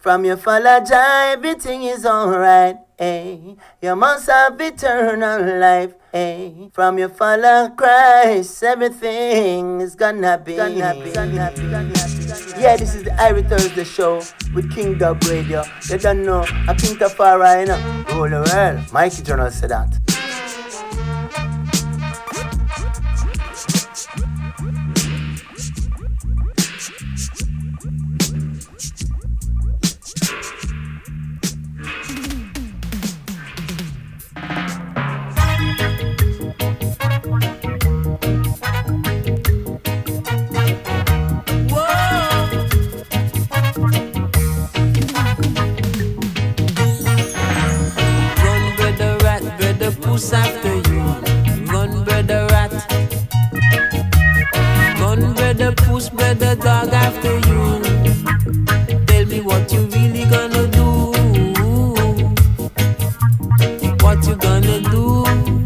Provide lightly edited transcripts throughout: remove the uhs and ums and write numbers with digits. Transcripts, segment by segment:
From your father Jah, everything is alright. Hey, you must have eternal life. Hey, from your father Christ, everything is gonna be. Yeah, this is the Irie Thursday show with King Dub Radio. You don't know, I King Tafari, you know. Rule the world. Mikey Journal said that. After you, run brother rat. Run brother puss, brother dog after you. Tell me what you really gonna do. What you gonna do?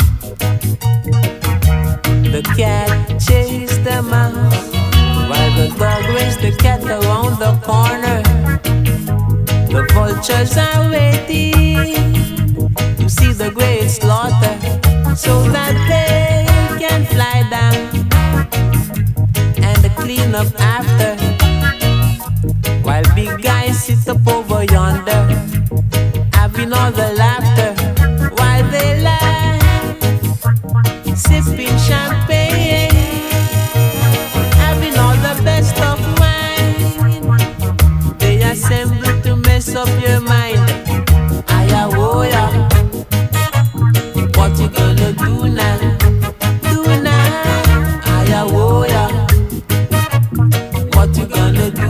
The cat chased the mouse, while the dog raced the cat around the corner. The vultures are waiting to see the great slaughter, so that they can fly down and clean up after, while big guys sit up over yonder, having all the laughter, while they laugh, sipping champagne, having all the best of wine. They assemble to mess up your mind. Ayawoya. What you gonna do now? Do now, Ayawoya. What you gonna do?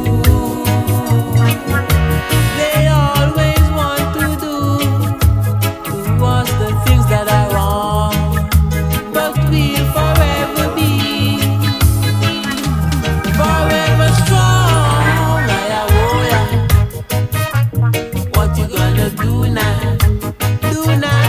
They always want to do us the things that are wrong, but we'll forever be forever strong. Ayawoya. What you gonna do now? Do now.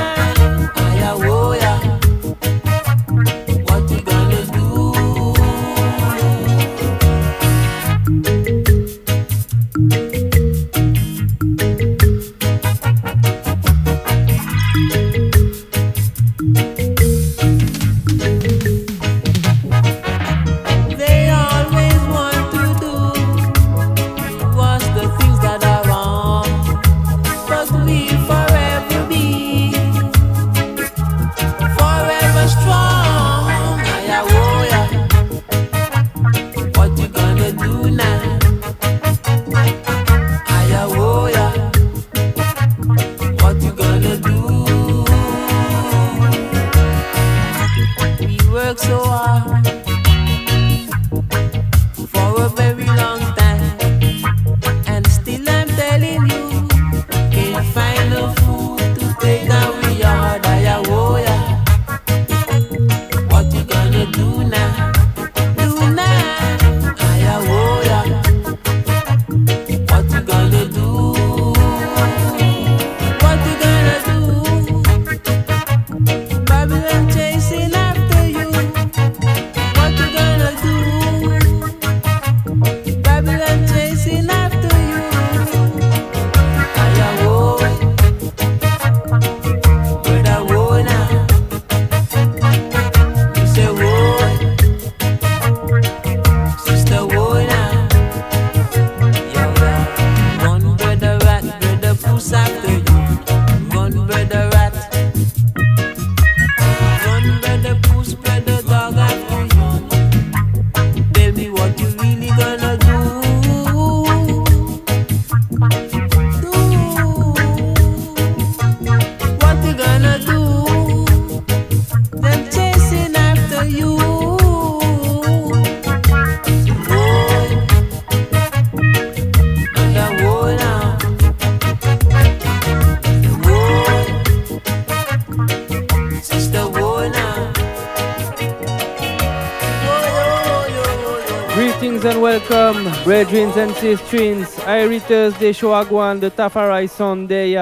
Greetings and welcome, brethren and sisters. Irie Thursday show agwan, the Tafari Sunday,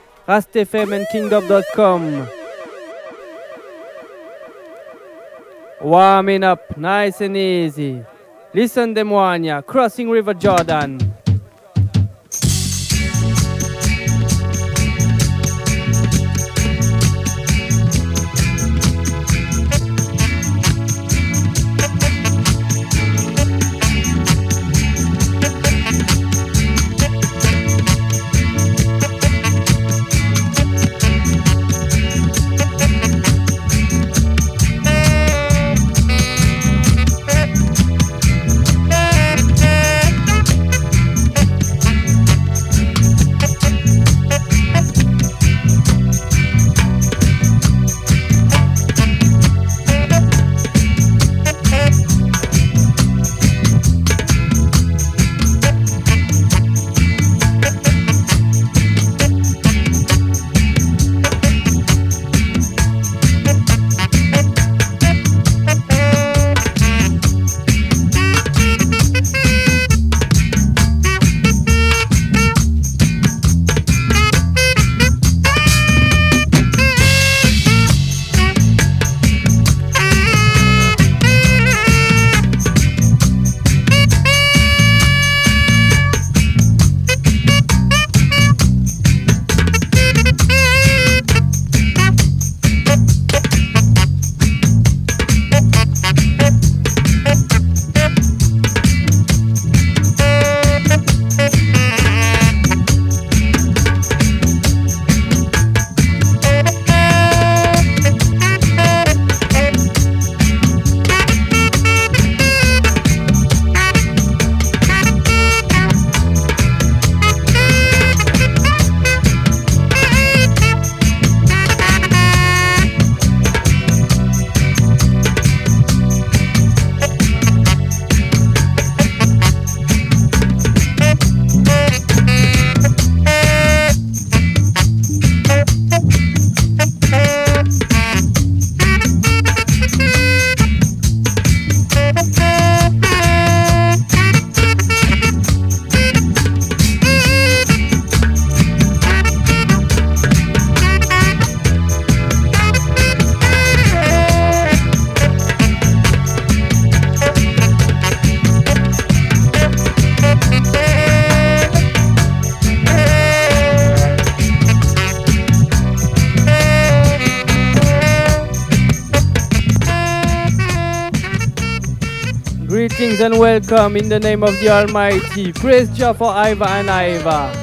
RastFM and KingDub.com. Warming up, nice and easy. Listen them one, yeah. Crossing River Jordan. Greetings and welcome in the name of the Almighty. Praise Jah for Iva and Iva.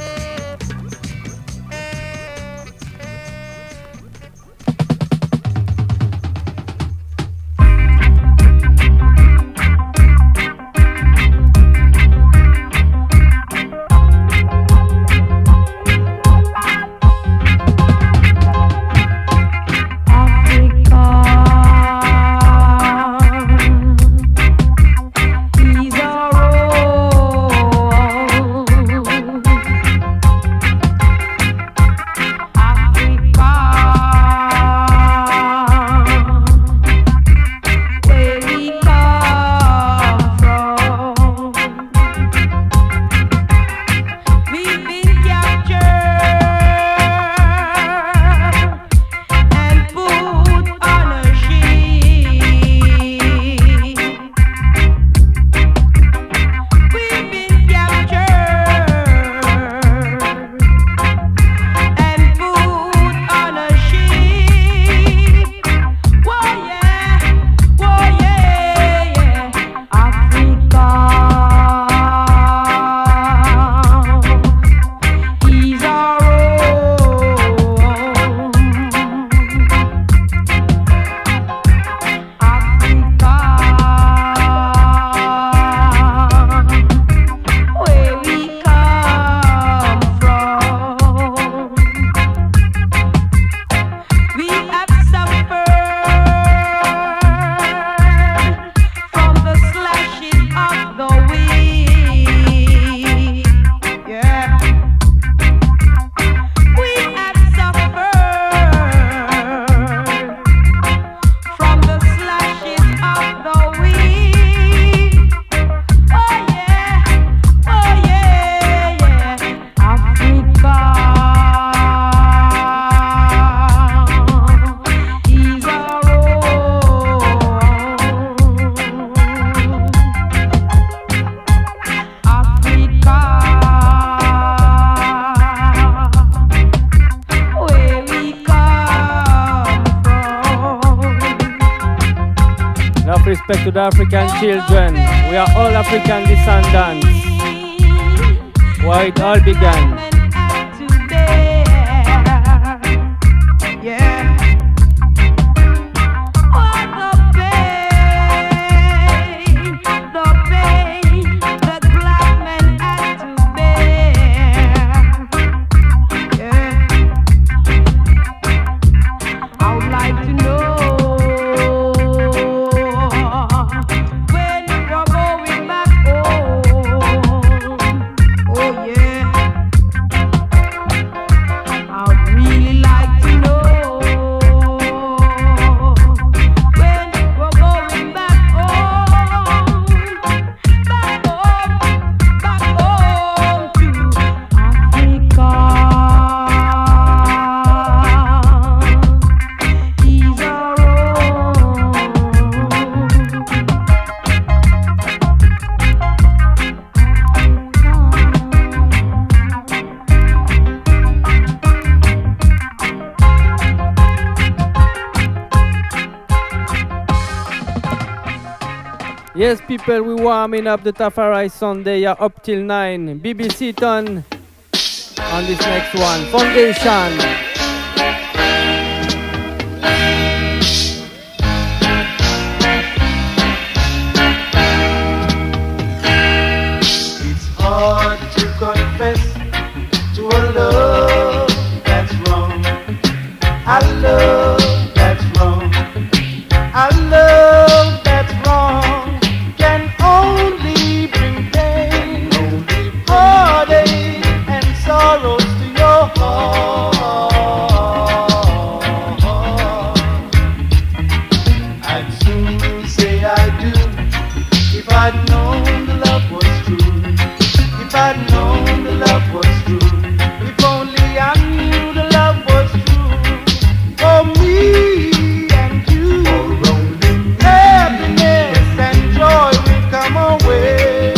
Respect to the African children. We are all African descendants. Where it all began. Yes, people, we warming up the Tafari Sunday up till 9. BBC Ton on this next one. Foundation. It's hard to confess to a love that's wrong. I love that's wrong. I love that's wrong. Can only bring pain, heartache and sorrows to your heart. I'd soon say I do if I'd known the love was true. If I'd known the love was true. If only I knew the love was true for me and you. Happiness and joy will come away.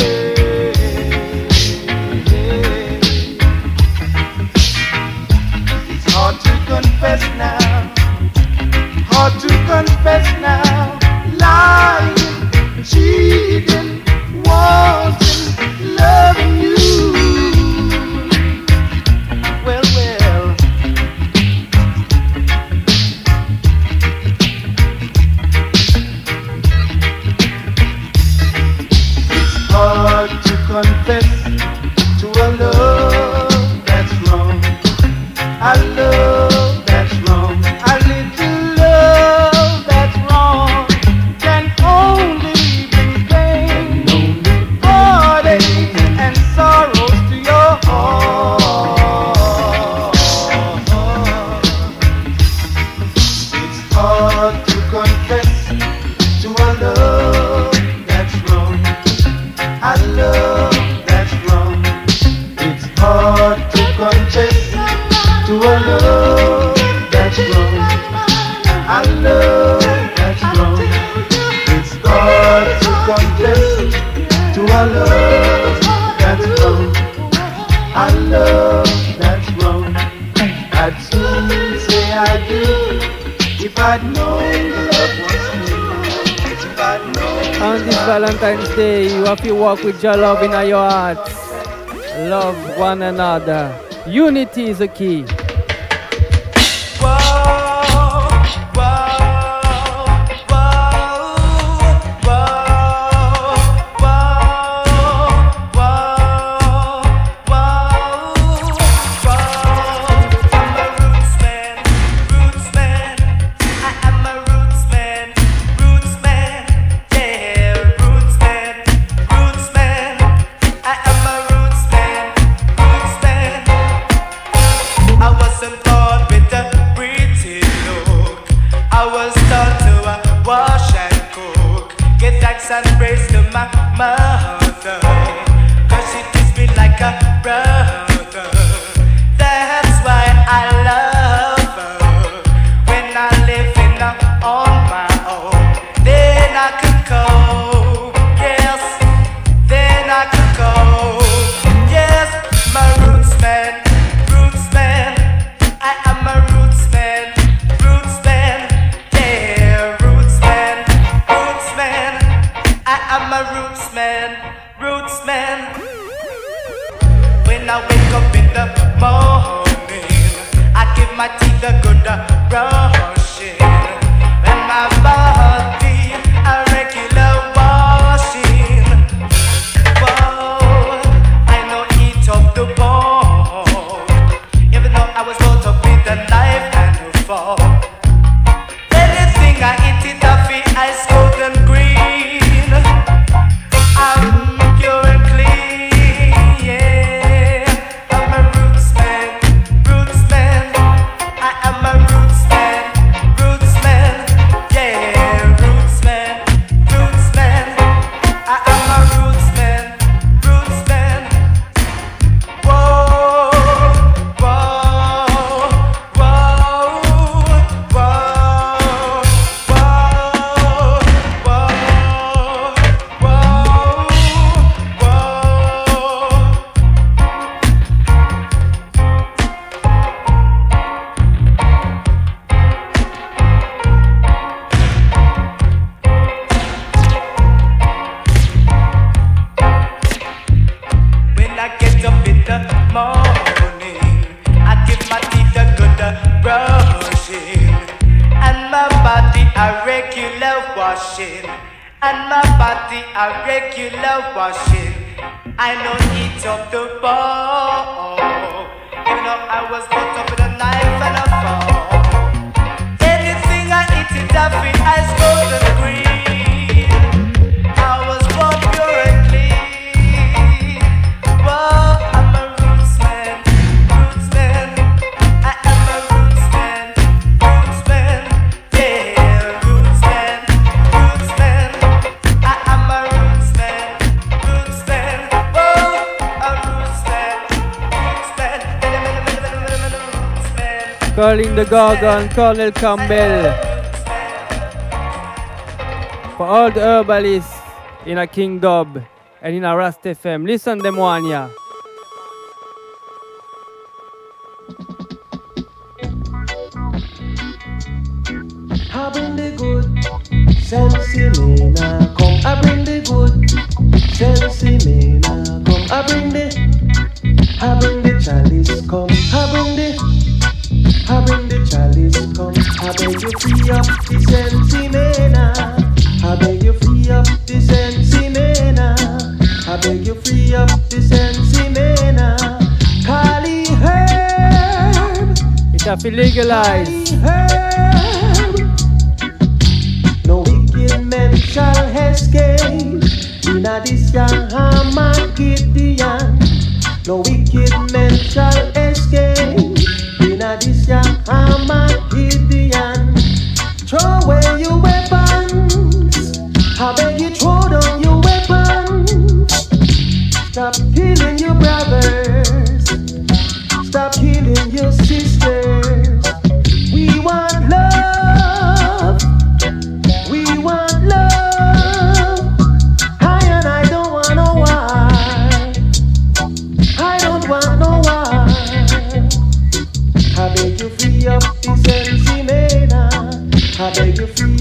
It's hard to confess now. Hard to confess now. Lying, cheating, love that's wrong. I love that's wrong. I'd soon say I do if I'd known the love was true. If I'd known. On this Valentine's Day, you have to walk with your love in your hearts. Love one another. Unity is the key. And praise to my mother, 'cause she treats me like a brother. That's why I love her. When I live on my own, then I could cope. Yes, then I could cope. Yes, my roots man, roots man. I am a roots man, roots man. Yeah, roots man, roots man. I am a roots man, roots man. When I wake up in the morning, I give my teeth a good brushing, and my body a regular washing. Whoa, I know eat up the bone, even though I was brought up with a knife and a fork. Anything I eat it off it, ice cold and green. I'm pure and clean, yeah. I'm a roots man, roots man. I am a roots man, roots man, yeah. Roots man, roots man. I am a roots man, roots man. Whoa, whoa, whoa, whoa, whoa, whoa. When I get up in the morning, I give my teeth a good brushing, and my body a regular washing, and my body a regular washing. I know eat up the bone, even though I was brought up with a knife and a fork. Anything I eat it up in ice cold and green. I was born pure and clean. Whoa, I'm a roots man, roots man. I am a roots man, roots man. Yeah, roots man, roots man. I am a roots man, roots man. Whoa, a roots man, roots man. Roots man. Calling the Gorgon, Colonel Campbell. For all the herbalists in a King Dub and in a Rast FM, listen them one ya. I bring the good sense in now come. I bring the good sense in now come. I bring the chalice come. I bring the chalice come. I beg you free up the sensimena. I beg you free up the sensimena. I beg you free up the sensimena. Kali herb. It have to legalize. No wicked men shall escape. In a this young Armageddon. No wicked men shall escape. In a this young Armageddon. Throw away your weapons. I beg you throw down your weapons. Stop killing your brothers. Stop killing your sisters. We want love. We want love. I and I don't want no war.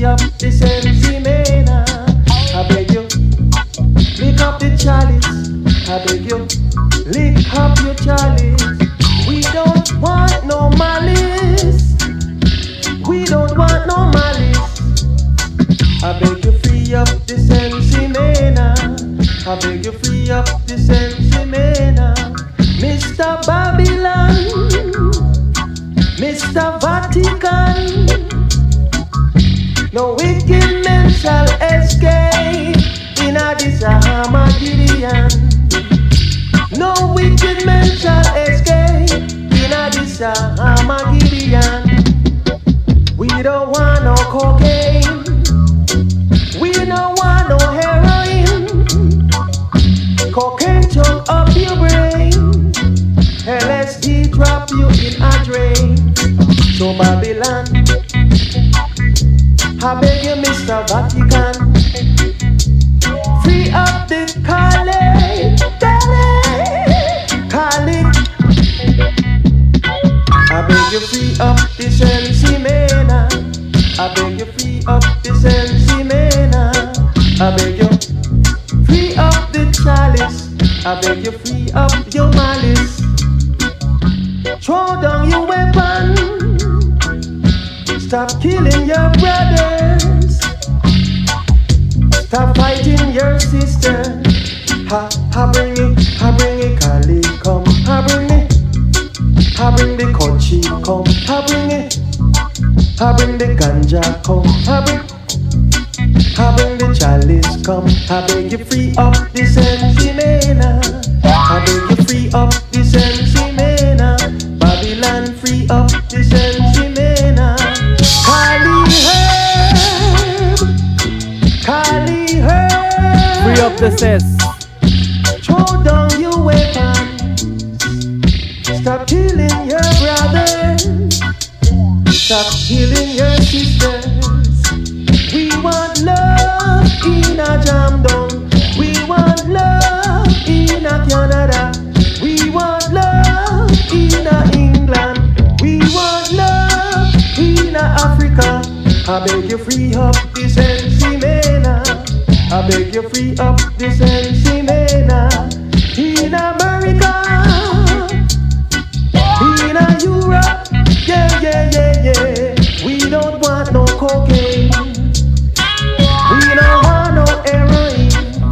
free up the sensi mena. I beg you, lick up the chalice. I beg you, lick up your chalice. We don't want no malice. We don't want no malice. I beg you, free up the sensi mena. I beg you, free up the sensi mena. Mr. Babylon, Mr. Vatican, no wicked men shall escape in this Armageddon. No wicked men shall escape in this Armageddon. We don't want no cocaine. We don't want no heroin. Cocaine choke up your brain. LSD drop you in a drain. So Babylon, I beg you, Mr. Vatican, free up the Khalid, Khalid. I beg you, free up the sensi mena. I beg you, free up the sensi mena. I beg you, free up the chalice. I beg you, free up your malice. Throw down your weapon. Stop killing your brothers. Stop fighting your sister. I bring it, Kali, come. I bring the kochi, come. I bring the ganja, come. I bring the chalice, come. I beg you, free up the sensi mena. I beg you, free up the sensi mena. Babylon, free up the sensi mena. Kali herb, Free up the cess. throw down your weapons. Stop killing your brothers. Stop killing your sisters. We want love in a jam down. We want love in a Canada. We want love in a England. We want love in a Africa. I beg you, free up the sensi mena. I beg you, free up the sensi mena. In America, in a Europe, yeah. We don't want no cocaine. We don't want no heroin.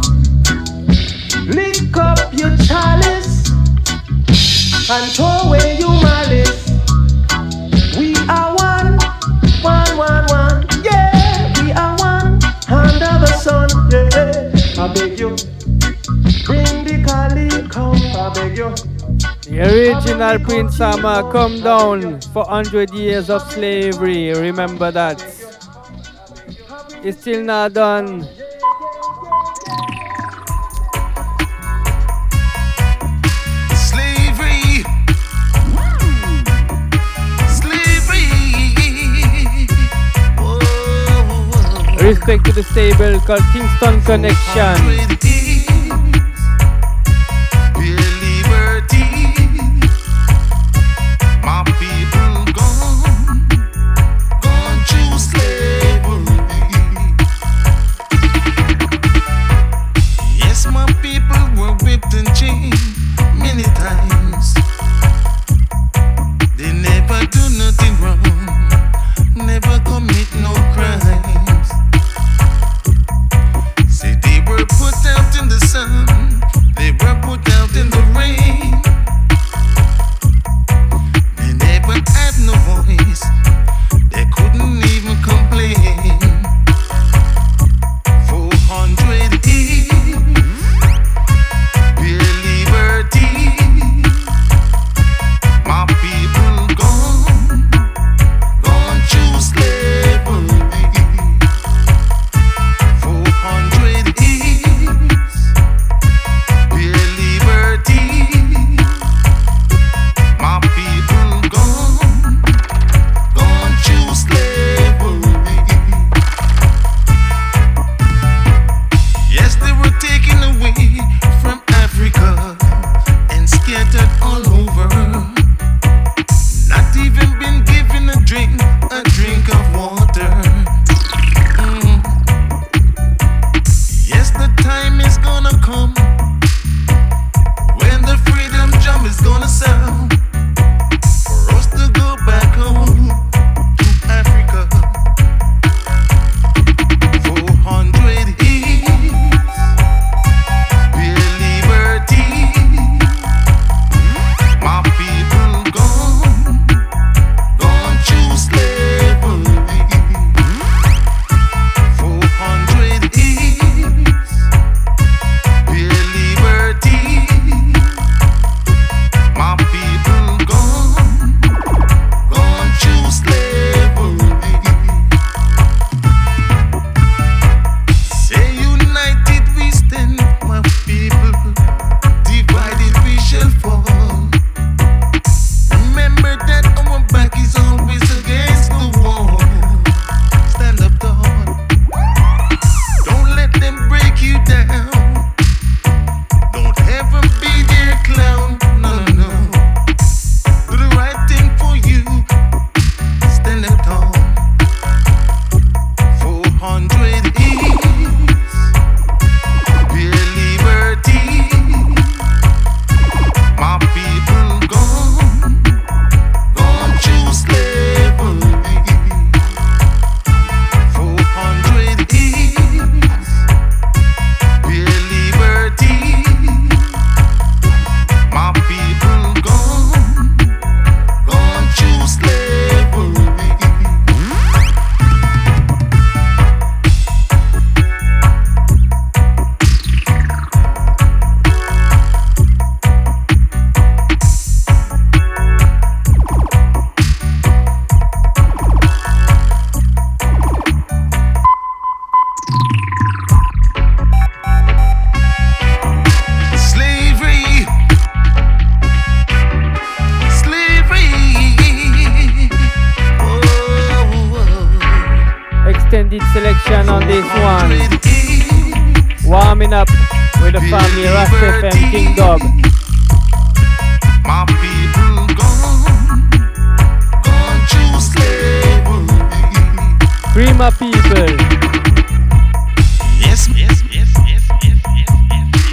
Lick up your chalice and throw away your malice. We are one. Yeah, we are one under the sun. Yeah, I beg you, bring the Kali, come. I beg you. The original Prince Sama come down for 100 years of slavery. Remember that. It's still not done. Slavery. Respect to the stable called Kingston Connection. Put out vibration on this one. Warming up with the family Ras FM King Dub. My people gone to slavery. Free my people. Yes, yes, yes, yes, yes, yes, yes, yes.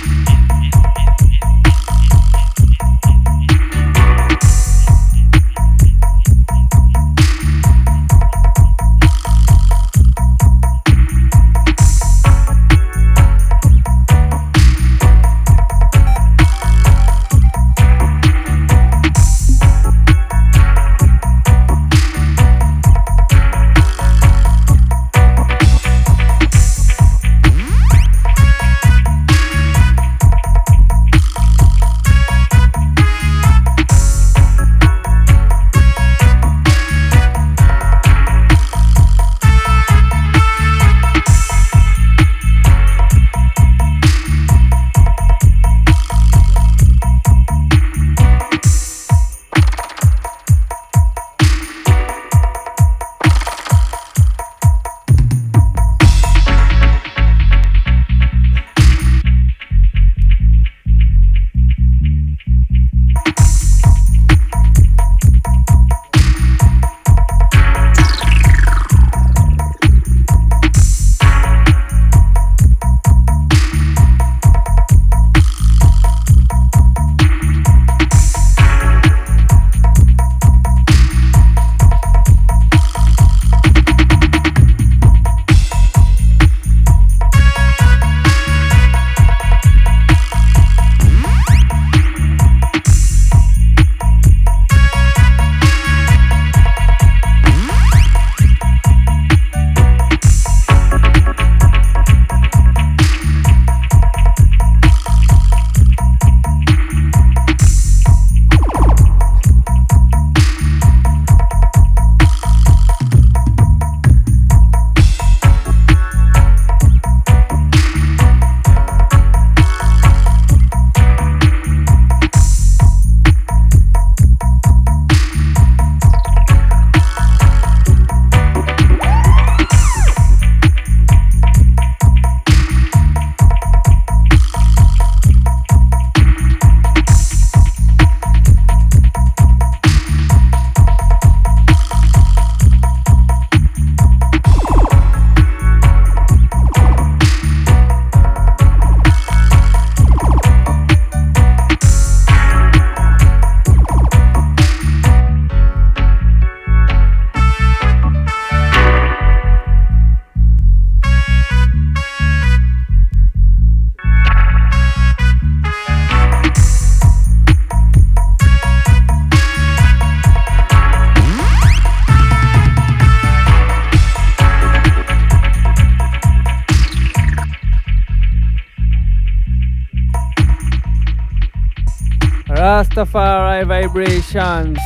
Rastafari vibrations.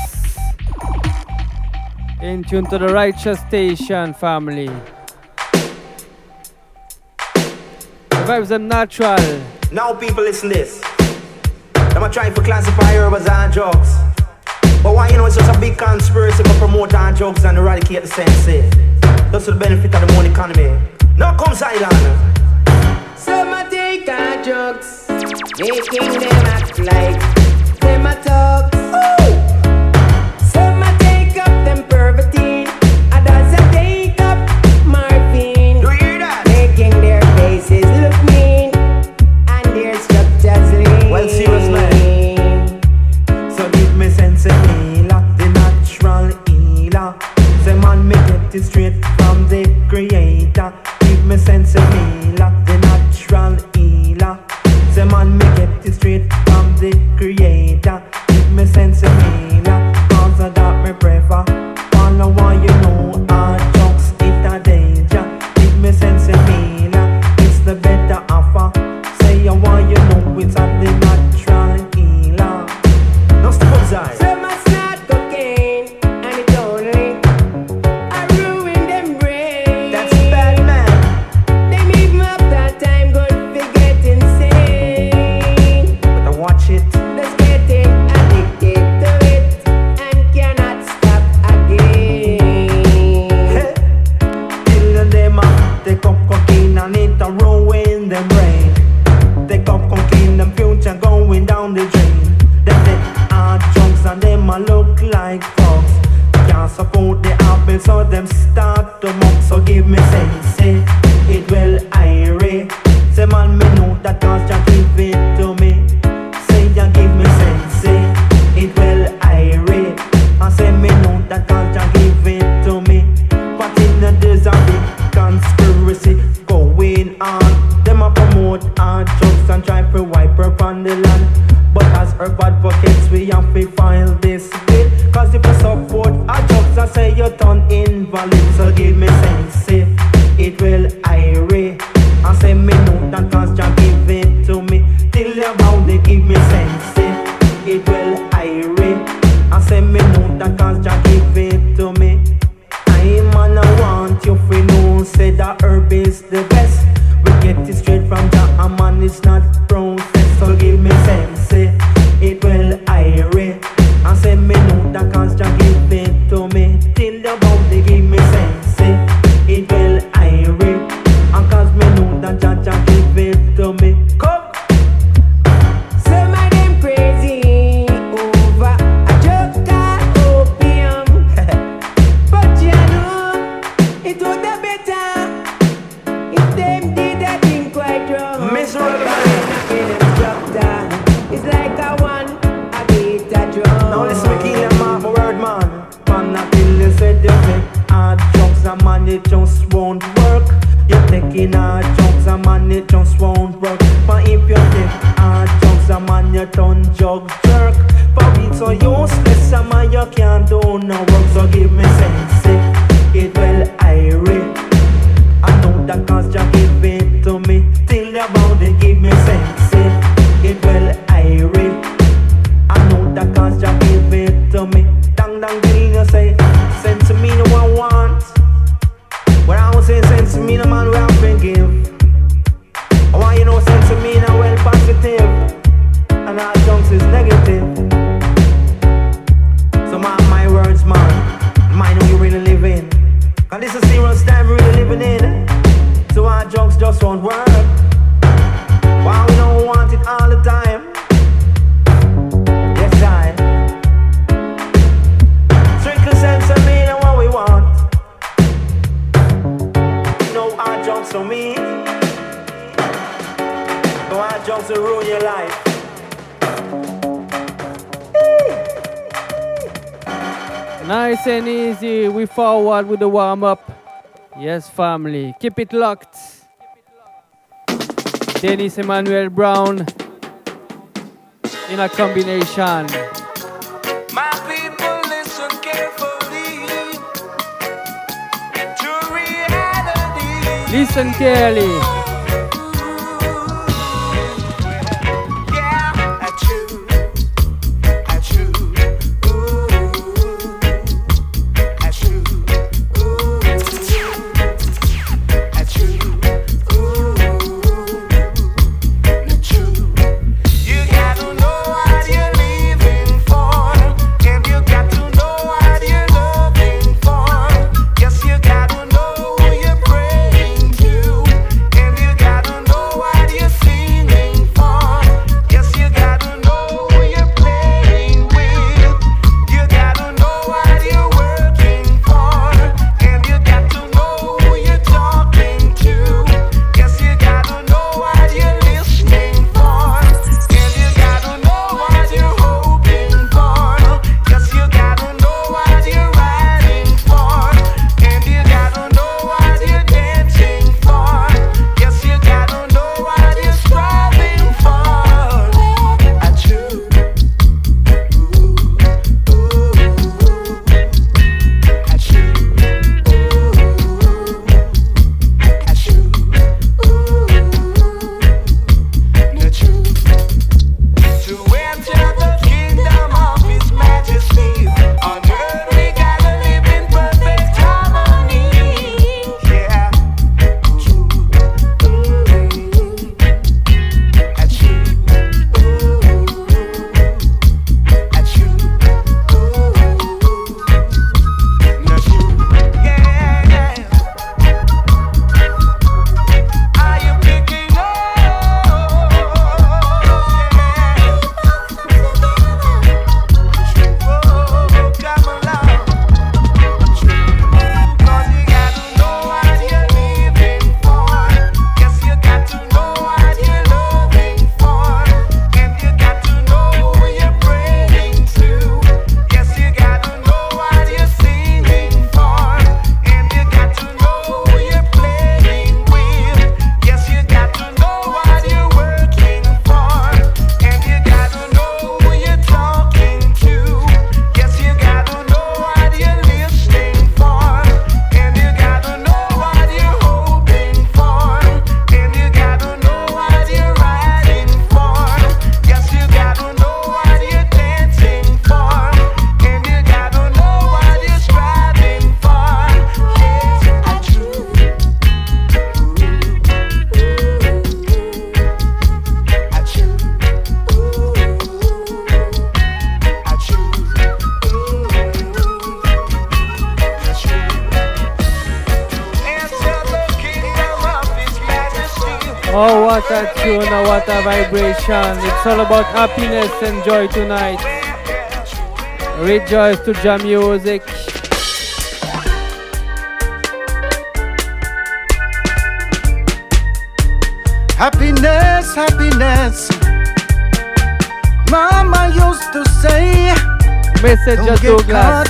In tune to the Righteous Station family. The vibes are natural. Now people listen this. I'm trying to classify herbs and drugs. But why you know it's just a big conspiracy to promote and drugs and eradicate the sensei. That's for the benefit of the money economy. Now comes Island. Some a take our drugs, making them act like them a thugs. Some a take up them pervertine, others a take up morphine. Do you hear that? Making their faces look mean and their structures lean. Well, serious man. So give me sense of healer, the natural healer. Say man me get it straight from the creator. Give me sense of healer, the natural healer. Say man me get it straight from the creator. Give me sense of healer, cause of that me prefer. All I want you know are jokes, it a danger. Give me sense of healer, it's the better offer. Say I want you know it's a the natural healer. No step outside. Some a snort cocaine and it only a ruin them brain. That's bad man. Them even up that time good for get insane. But I watch it. Just getting addicted to it. give me sense, it will irate. Say man, me know that cause Jah give it to me. Say Jah give me sense, it will irate. I say me know that cause Jah give it to me. But in the days of big conspiracy going on, them a promote hard drugs and try to wipe her from the land. But as herb advocates, we have to file this bill. Cause if you support our drugs, I say you turn invalid. So give me sense, it will irate. I say me know that cause Jah give it to me. Till you bound they give me sense, it will irate. I say me know that cause Jah give it to me. I man I want you to know, say that herb is the best. We get it straight from Jah, a man is not processed. So give me sense, it will irate. I say me know that cause Jah give it to me. Till you bound they give me sense, it will irate. And cause me know that Jah give it to me. Come! Some of them crazy over a drug called opium. But you know, it would be better if them did a thing quite wrong. Miserable man. It's like a one, I beat a drum. Now listen me kill them off my word man. Man not kill you said you take hard drugs and man it just won't work. You're taking hard drugs and man it just won't work. But if you take hard drugs and man you turn jug jerk. But it's so useless and man you can't do no work. So give me sense, it will irate. I know that cause Jah give it to me. Till you bound it give me sense, it will irate. I know that cause Jah give it to me. Dang dang ding you say, send to me no one want. When I was saying send to me no man we have to give. I want you know send to me no well positive. And all junks is negative. So mark my words man, mind who you really live in. Cause this is serious time we really living in. So our jokes just won't work. Why we don't want it all the time? Yes I strictly sense of me and what we want. No our jokes on me. No our jokes will ruin your life. Nice and easy, we forward with the warm-up. Yes, family, keep it locked. Dennis Emmanuel Brown in a combination. My people listen carefully to reality. Listen clearly. Yes, you gotta know who you're praying to. Oh, what a tune, oh, what a vibration. It's all about happiness and joy tonight. Rejoice to jam music. Happiness, happiness. Mama used to say, Messenger Douglas.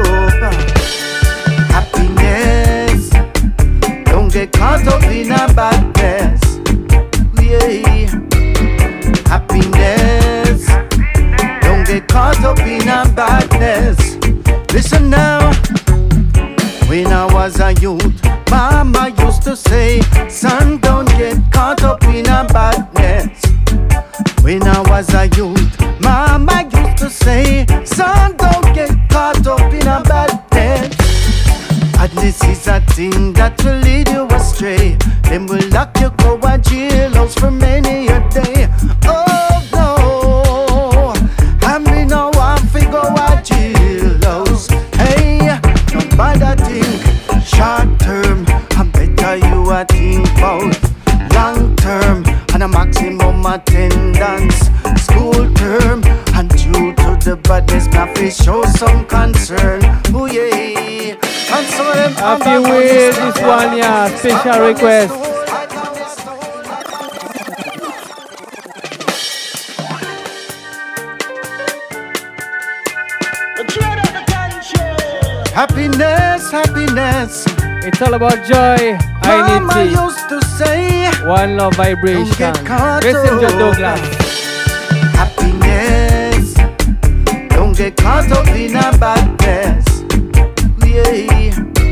Happiness, don't get caught up in a badness. Yeah. Happiness, don't get caught up in a badness. Listen now, when I was a youth, Mama used to say, son, don't get caught up in a badness. When I was a youth, Mama used to say, son, don't get caught up in a badness. Badness is a thing that will lead you astray. Then will lock you go a jailhouse for many a day. Oh no, I mean no one fi go a jailhouse. Hey, don't bother think short term. I better you a think about long term and a maximum attendance. School term and due to the badness, my fi show some concern. Oh yeah. Happy with this one, yeah, special request. Happiness, happiness. It's all about joy. Mama Unity. used to say, One love vibration. Messenger Douglas. happiness, don't get caught up in a badness. Yeah.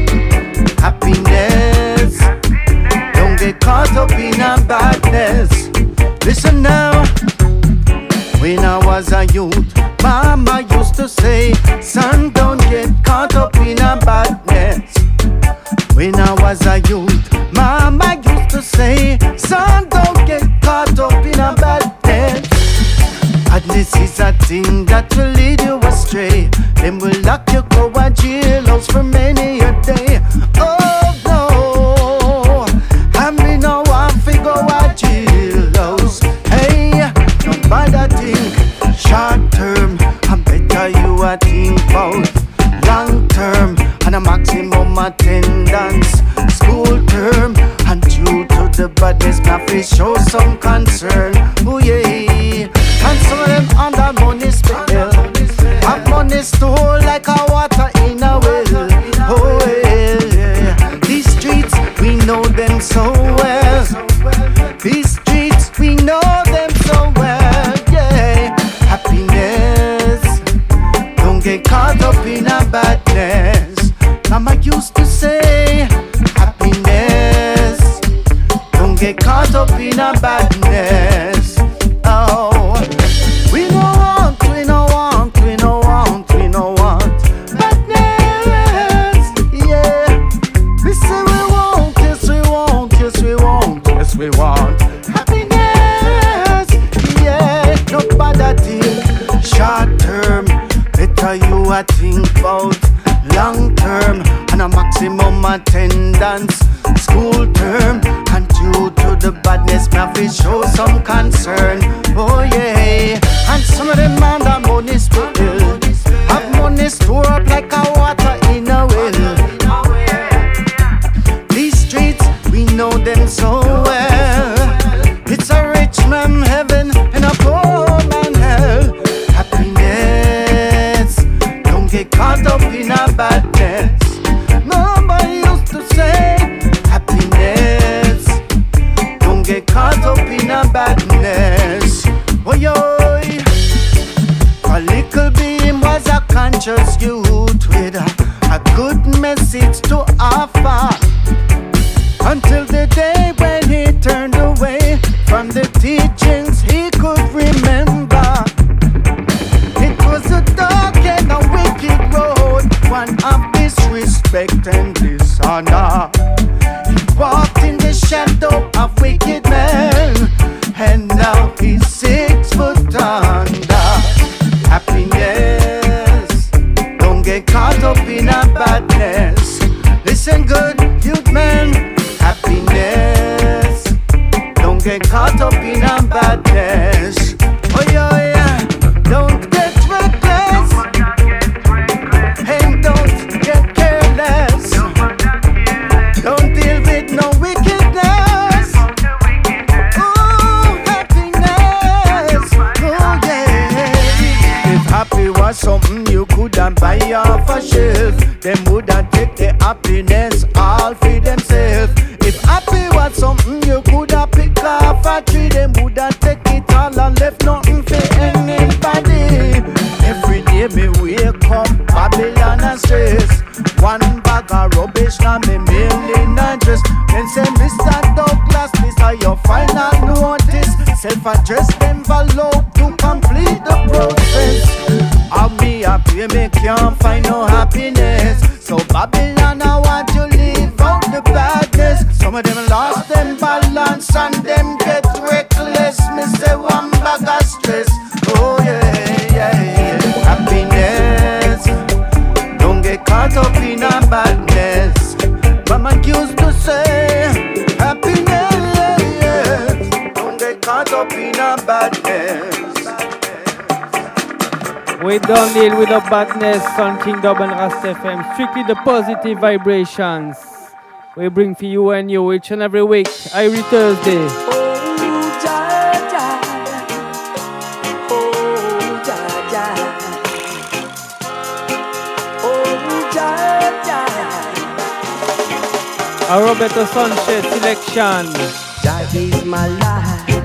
Happiness, don't get caught up in a badness. Listen now, when I was a youth, Mama used to say, son, don't get caught up in a badness. When I was a youth, Mama used to say, son, don't get caught up in a badness. Badness is a thing that will lead you astray. Then will lock you go a jailhouse for many a day. Oh no, I mean no one fi go a jailhouse. Hey, don't bother think short term. I better you a think about long term and a maximum attendance. School term and due to the badness, my face show some concern. Oh yeah. And some of them under money spell, have money store like a water in a well. Oh yeah. These streets, we know them so well. These streets, we know them so well. Yeah. Happiness, don't get caught up in a badness. Mama used to say, happiness, don't get caught up in a badness. Oh. We no want, we no want, we no want, we no want badness, yeah. We say we want, yes we want, yes we want, yes we want happiness, yeah. No bother think short term, better you a think about long term and a maximum attendance. School term and due to the badness, my fi show some concern. Oh yeah. And some of them man that money spill, have money store up like a water in a well. These streets, we know them so well. It's a rich man heaven and a poor man hell. Happiness, don't get caught up in a badness. Nobody used to say, happiness, don't get caught up in a badness. Oh yo. A little beam was a conscious youth with a good message to offer. Until the day when he turned away from the teachings he could remember. It was a dark and a wicked road, one of disrespect and dishonor. He walked in the shadow of wicked men, and now he's 6 foot under. Happiness, don't get caught up in a badness. Listen good, youth men. Happiness, don't Don't get caught up in a badness. Oh yeah, yeah. Don't get reckless. And don't get careless. Don't deal with no wickedness. Oh, happiness. Oh yeah. If happy was something you could have buy off a shelf, them would have take the happiness all for themselves. If happy was something you could have picked off a tree, them would have take it all and left nothing for anybody. Every day me wake up, Babylon and stress. One bag of rubbish now me mailing address. Then say, Mr. Douglas, this is your final notice. Self-addressed envelope to complete the process. I'll be happy, me can't find no happiness. So Babylon, I want to leave out the badness. Some of them lost them balance and them get reckless. Me say one bag of stress. Oh yeah, yeah, yeah. Happiness. Don't get caught up in a badness. Mama used to say, happiness. Don't get caught up in a badness. We don't deal with the badness on King Dub and Rast FM. Strictly the positive vibrations. We bring for you and you each and every week. Every Thursday. A Roberto Sanchez selection. That is my life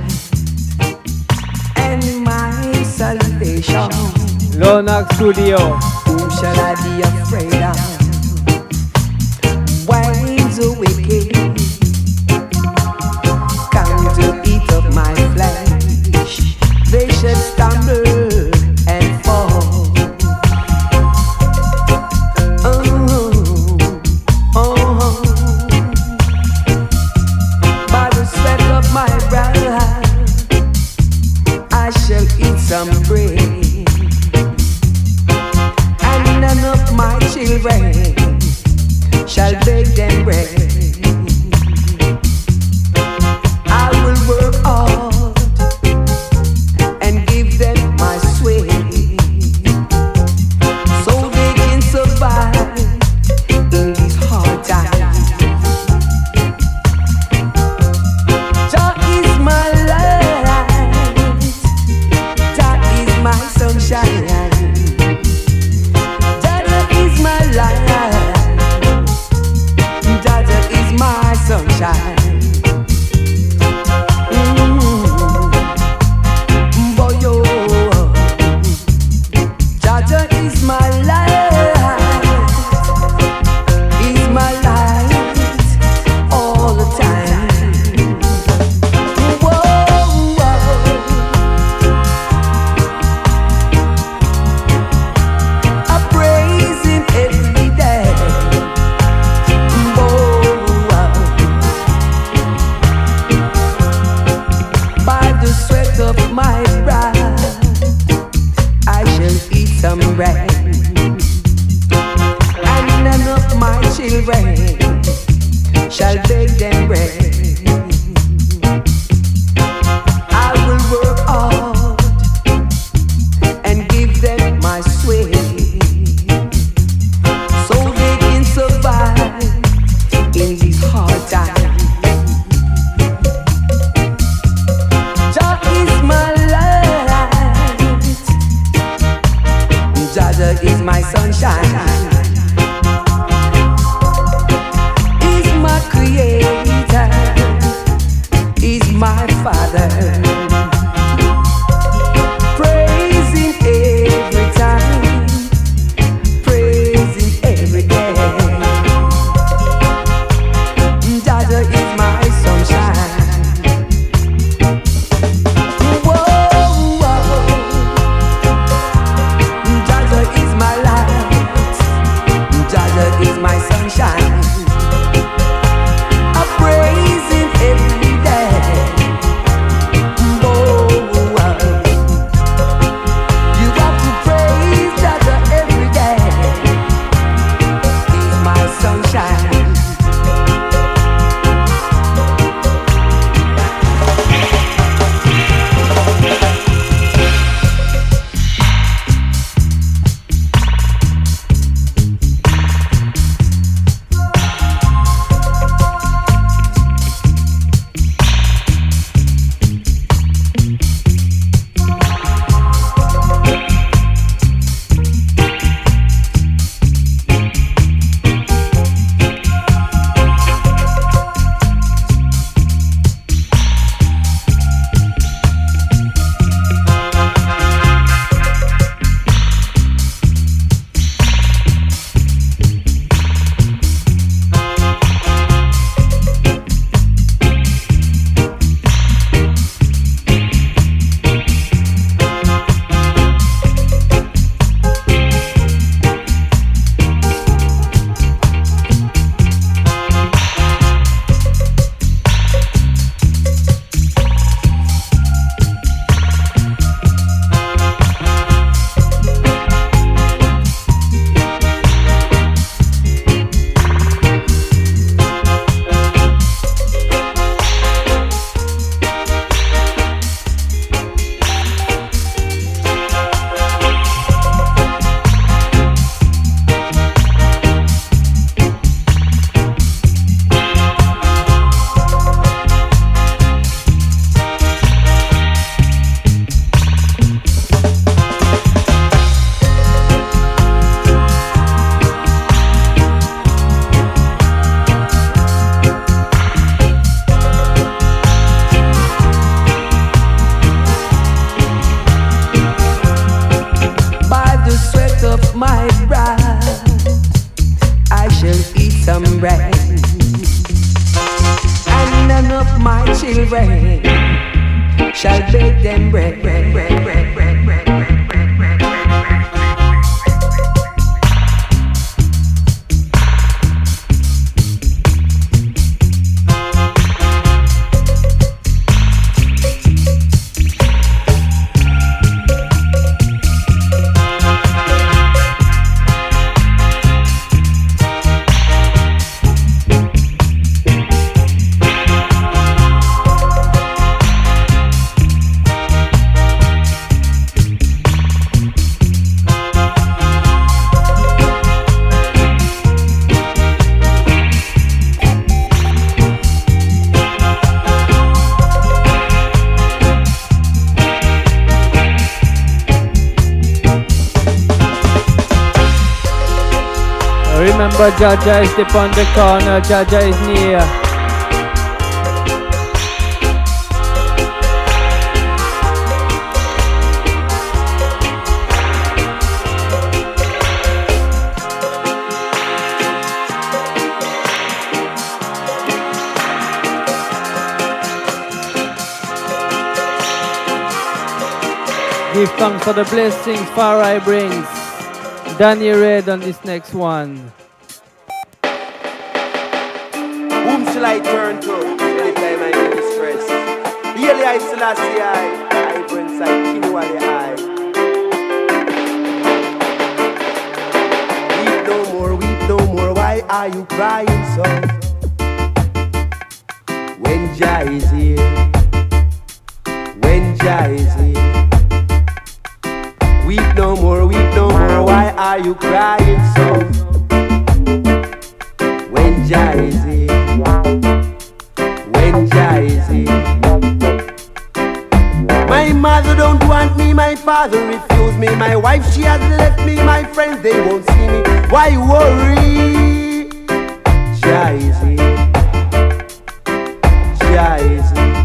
and my salvation. Lonax Studio. Whom shall I be afraid of? Waves the wicked come to eat up my flesh. They shall stumble and fall. By the sweat of my brow I shall eat some bread. None of my children shall beg them bread. I will work hard and give them my sweat, so they can survive in these hard times. Jah is my light, Jah is my sunshine. Sunshine. Boy, yo, Jaja is my light, is my light all the time. Whoa, I praise him every day. Of my brow I shall eat some bread, and none of my children shall beg them bread. I will work hard and give them my sweat, so they can survive in these hard times. Is my sunshine, is my creator, is my father. Praise him every time, praise him every day. Dada is my sunshine. Is my sunshine. I praise him every day. my bride, I shall eat some bread, and none of my children shall beg them bread, bread, bread, bread, bread, bread, bread, bread, bread, bread, bread. Remember, Jaja is upon the corner, Jaja is near. Give thanks for the blessings Farai brings. Danny Red on this next one. Whom shall I turn to anytime I'm in distress? Really I Selassie I bring sight Kinuale I. Weep no more, why are you crying so? When Jah is here, when Jah is here. Weep no more, why are you crying so? When Jah is here, when Jah is here. My mother don't want me, my father refused me. My wife, she has left me, my friends, they won't see me. Why worry? Jah is here, Jah is here.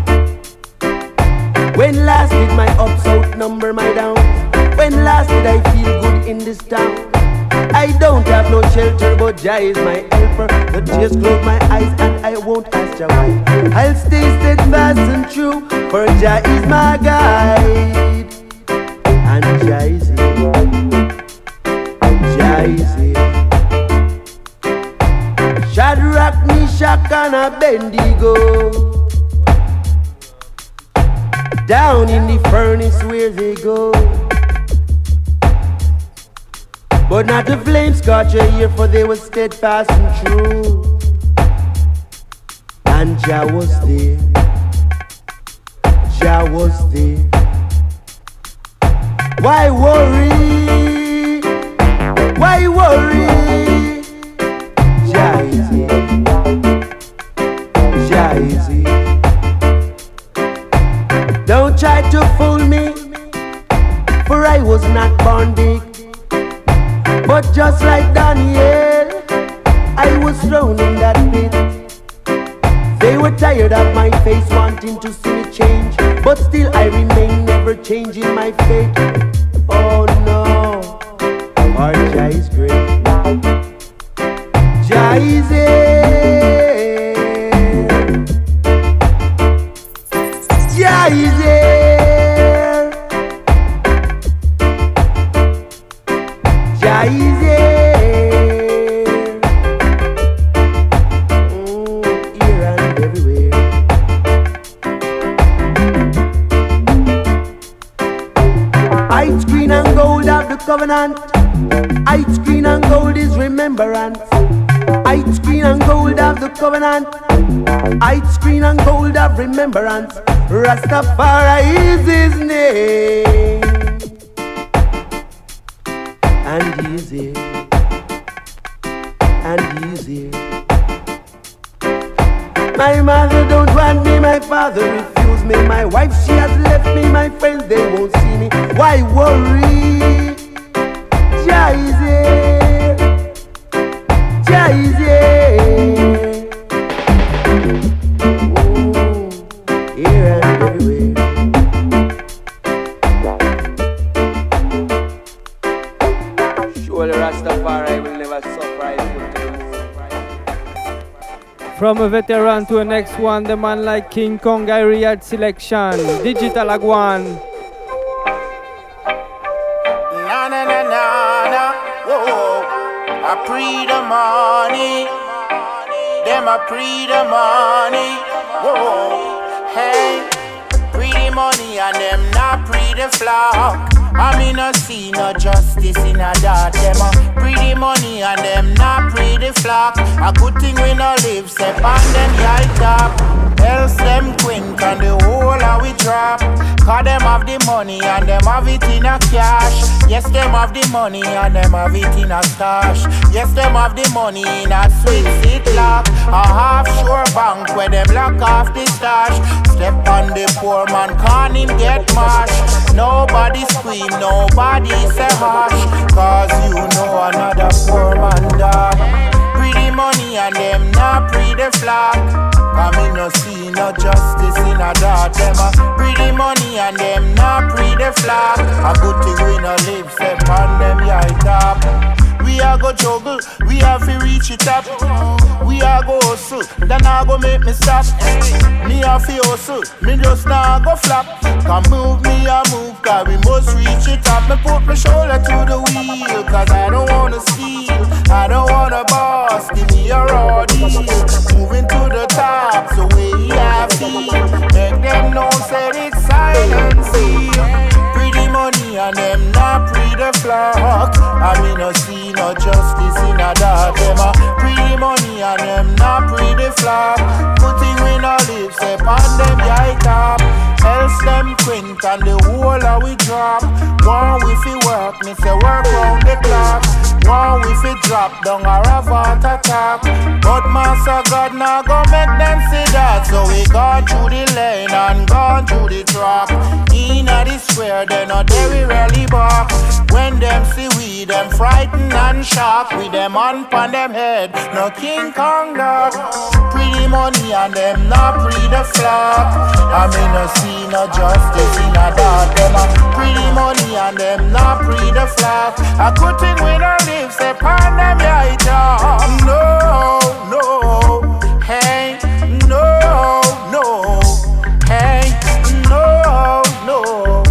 When last did my ups outnumber my downs? When last did I feel good in this town? I don't have no shelter, but Jah is my helper. The tears close my eyes and I won't ask Jah why. I'll stay steadfast and true, for Jah is my guide. And Jah is here, Jah is here. Shadrach, Meshach and Abednego, down in the furnace where they go. But not the flames caught your ear, for they were steadfast and true. And Jah was there, Jah was there. Why worry? Why worry? Jah is here, Jah is here. Don't try to fool me, for I was not born big. But just like Daniel, I was thrown in that pit. They were tired of my face, wanting to see me change, but still I remain, never changing my fate. Oh no, our Jah is great. Jah is here, Jah is here. Jah is here, here and everywhere. Ice green and gold of the covenant. Ice green and gold is remembrance. Ice green and gold of the covenant. Ice green and gold of remembrance. Rastafari is his name. And he's here, and he's here. My mother don't want me, my father refused me. My wife, she has left me, my friends, they won't see me. Why worry? Jah is here, Jah is here. Here and everywhere. Surely Rastafari will never surprise you. From a veteran to the next one, the man like King Kong, I Riyadh selection. Digital Agwan. Na na na na na, whoa. I pre the money, them I pre the money, whoa. Hey, pre the money and them not pre the flock. I mean I see no justice in a that. Them a pre the money and them not pre the flock. A good thing we no live, step on them high top. Else them quint and the whole how we drop. Cause them have the money and them have it in a cash. Yes, them have the money and them have it in a stash. Yes, them have the money in a sweet seat lock. A half-sure bank where them lock off the stash. Step on the poor man, can't him get mashed. Nobody scream, nobody say hush. Cause you know another poor man died. Pretty money and them not pre the flock. Cause me no see no justice in a that. Them a pretty money and them not pre the flock. A good thing we no live, step on them yeah top. We a go juggle, we have to reach it up. We a go hustle, then I go make me stop. Me a fi hustle, me just now go flop. Come move me a move, cause we must reach it up. Me put my shoulder to the wheel, cause I don't wanna steal, I don't wanna boss. Give me a raw deal, moving to the top, so we have feel. Make them know said it's silent seal. Pretty money and them not pre the flock. I mean no see no justice in a that. Them a pretty money and them not pre the flock. Putting we no live, step on them high top. Else them quint and the whole how we drop. One we fi work, me say work round the clock. One we fi drop down a ravant attack. But Master God now go make them see that. So we gone through the lane and gone through the track. In a the square, they not there we rarely bark. When them see we, them frightened and shocked. With them on them head, no King Kong dog. Pretty money and them not pre the flock. I mean no see no justice in a that. Them a pretty money and them not pre the flock. A good thing we don't live, say upon them yeah dog. No, no, hey, no, no, hey, no, no,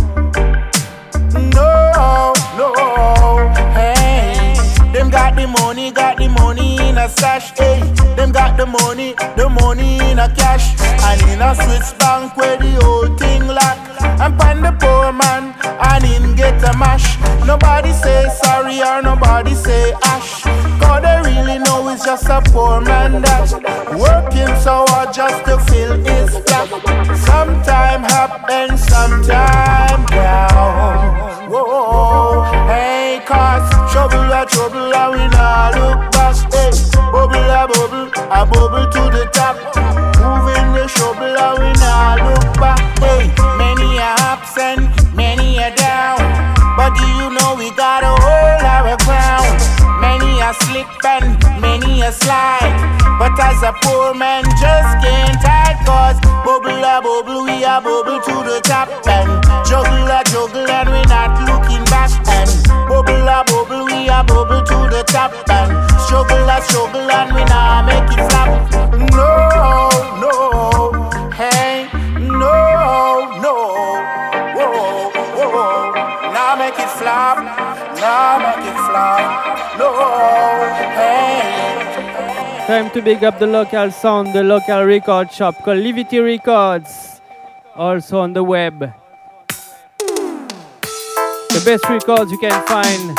no, no, hey. Them got the money in a stash, hey. Them got the money in a cash. And in a Swiss bank where the whole thing lock. And pan the poor man, and him get a mash. Nobody say sorry or nobody say ash. Cause they really know it's just a poor man that working so hard just to fill his flat. Sometime happen, sometime down. Whoa, hey, cause trouble and we not look back. Hey, a bubble to the top. Moving the shovel and we not look back. Hey, many are ups and many are down. But do you know we gotta hold our ground? Many are slip and many are slide. But as a poor man just can't hide. Cause bubble, we are bubble to the top. And juggle and we not looking back. And bubble, we are bubble to the top. And struggle and we not make it flap. No, no, hey, no, no. Whoa, whoa, now make it flop, no, hey. Time to big up the local sound, the local record shop called Livity Records. Also on the web. The best records you can find.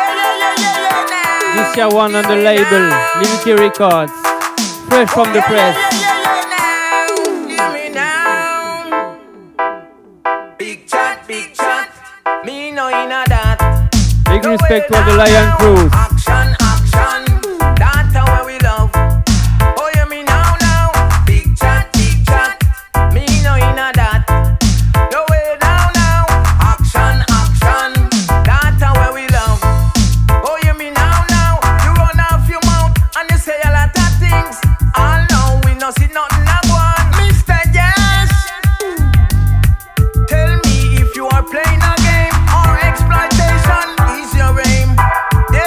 This year one on the label, Livity Records. Fresh from the press. Me no inna that. Big respect to the Lion Crews. Action, that's how we love. Oh, you me now. Big chat. Me no inna that. No way down now. Action, that's how we love. Oh, you me now. You run off your mouth and you say a lot of things. All now we no see nothing a go on. Mr. Yes, tell me if you are playing a game or exploitation is your aim.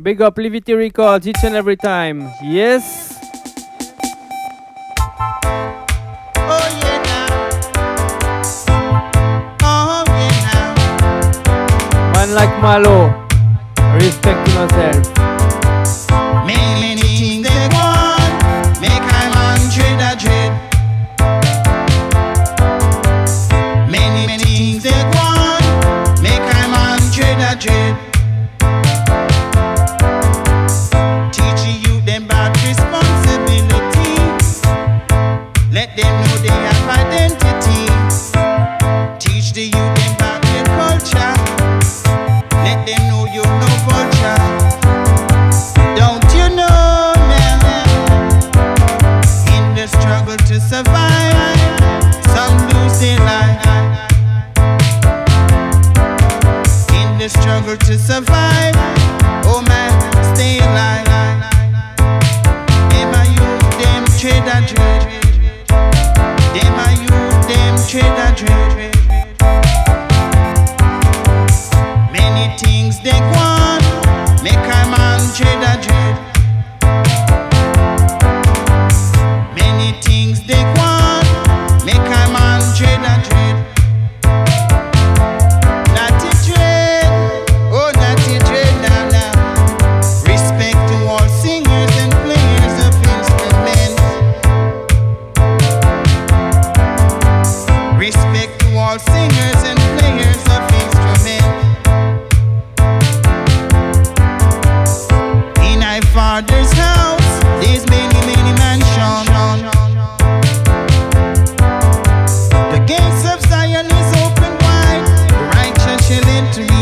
Big up Livity Records each and every time. Yes. Man like Malo, respecting yourself. Many things they want, make I man dread a dread. Many things they want, make I man dread a dread. Teach you them about responsibility. Let them know they have identity. Teach the youth them about their culture. Let them know you're no vulture. Don't you know, man? In the struggle to survive, some lose their life. In the struggle to survive, oh man, stay alive. Them a youth, them trade a dread. Them a youth, them trade a dread. Many things they want, make a man trade a dread. Many things they want, make a man trade a dread. Natty dread, oh natty dread now now. Respect to all singers and players of instruments. Respect to all singers and players of instruments. In my father's house, there's many mansions. The gates of Zion is open wide, the righteous shall enter in.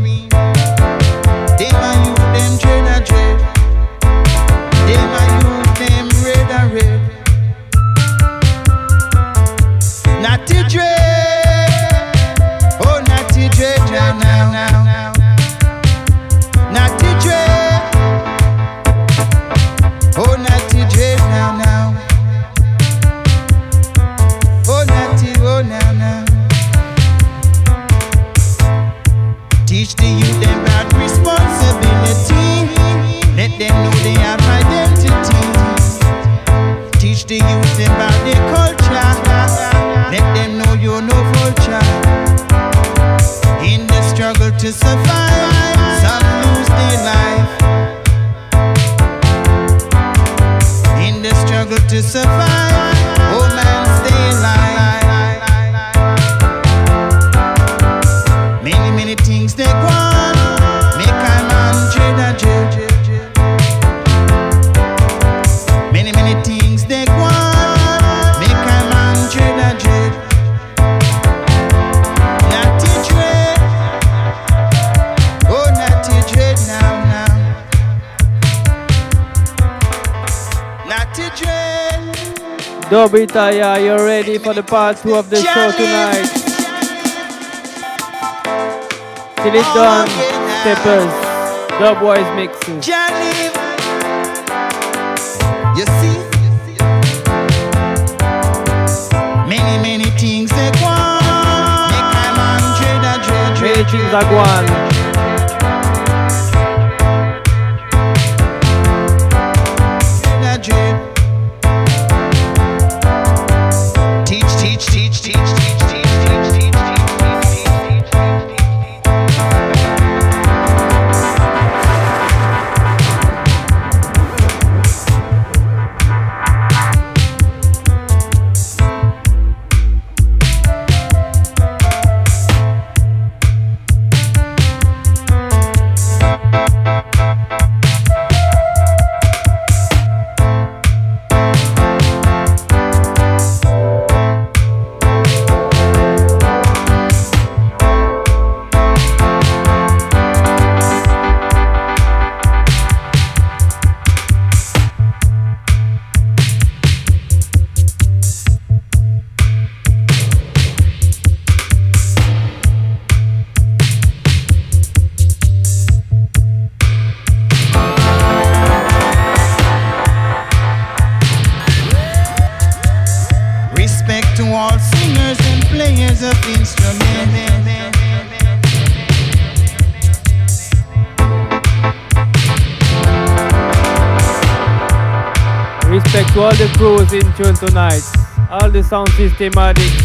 They my youth, them dread a dread. They my youth, them red a red. Natty dread, oh natty dread now. Natty dread, oh natty dread now. Oh natty, oh now. Teach the youth them about responsibility. Let them know they have identity. Teach the youth them about their culture. Let them know you're no vulture. In the struggle to survive, some lose their life. In the struggle to survive, oh man, stay alive. Many things they want, make a man dread a dread. Many things they want, make a man dread a dread. Natty dread, oh natty dread now. Natty dread. Dobitaya, you're ready for the part 2 of the show tonight. Till it's done, Steppers, Dubwise mixes. You see, many things they want, make a man dread a dread. Many things are going. Respect to all the crews in tune tonight. All the sound system addicts.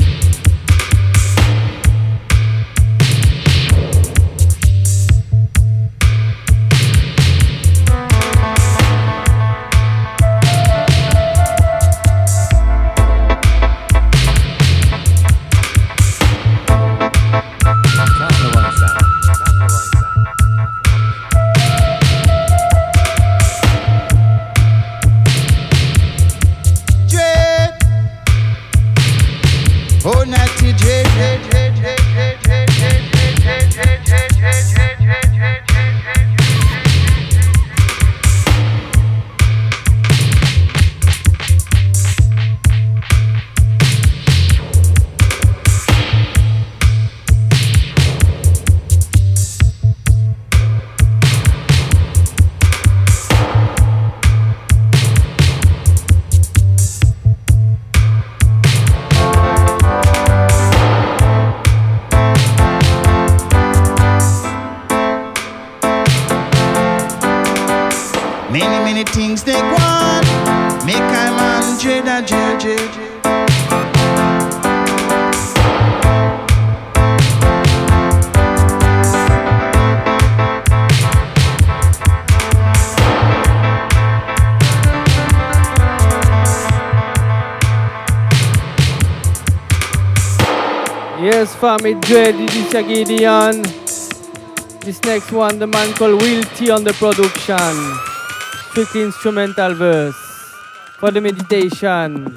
Many things they want, make I man dread a dread. Yes, family dread, this is a Gideon. This next one, the man called Will T on the production. Strictly instrumental verse for the meditation.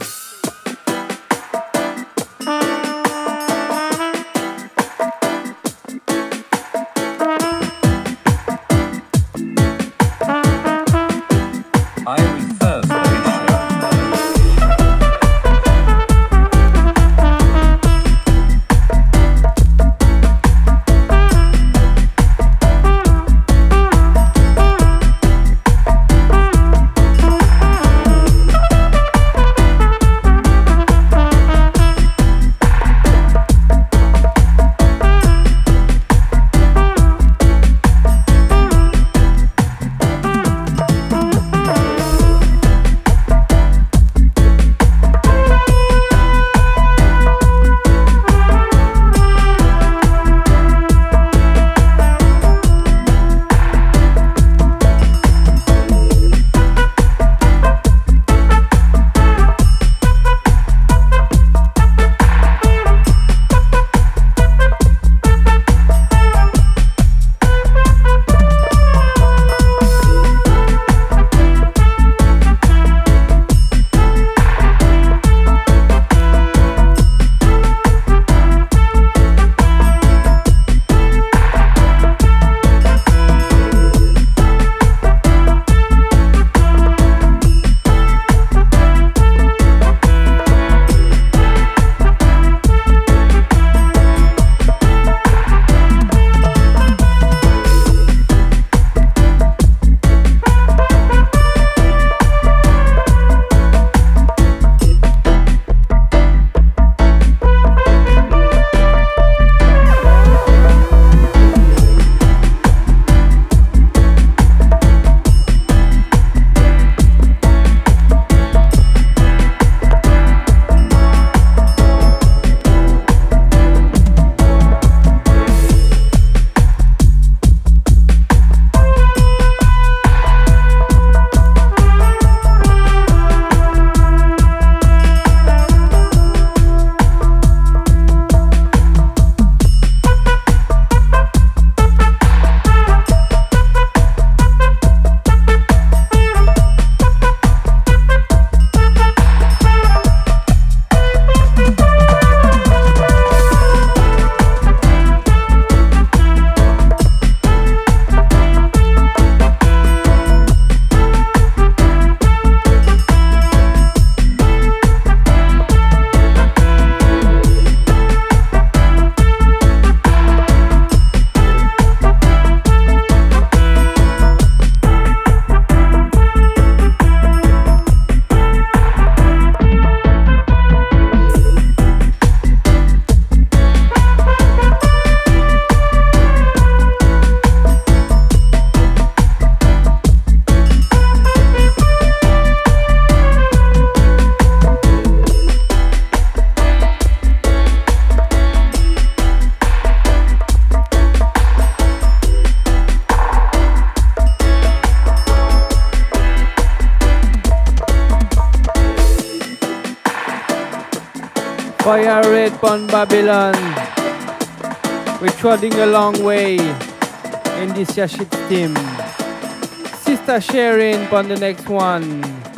Fire red pon Babylon. We're trotting a long way in this your shit team. Sister Sharing on the next one.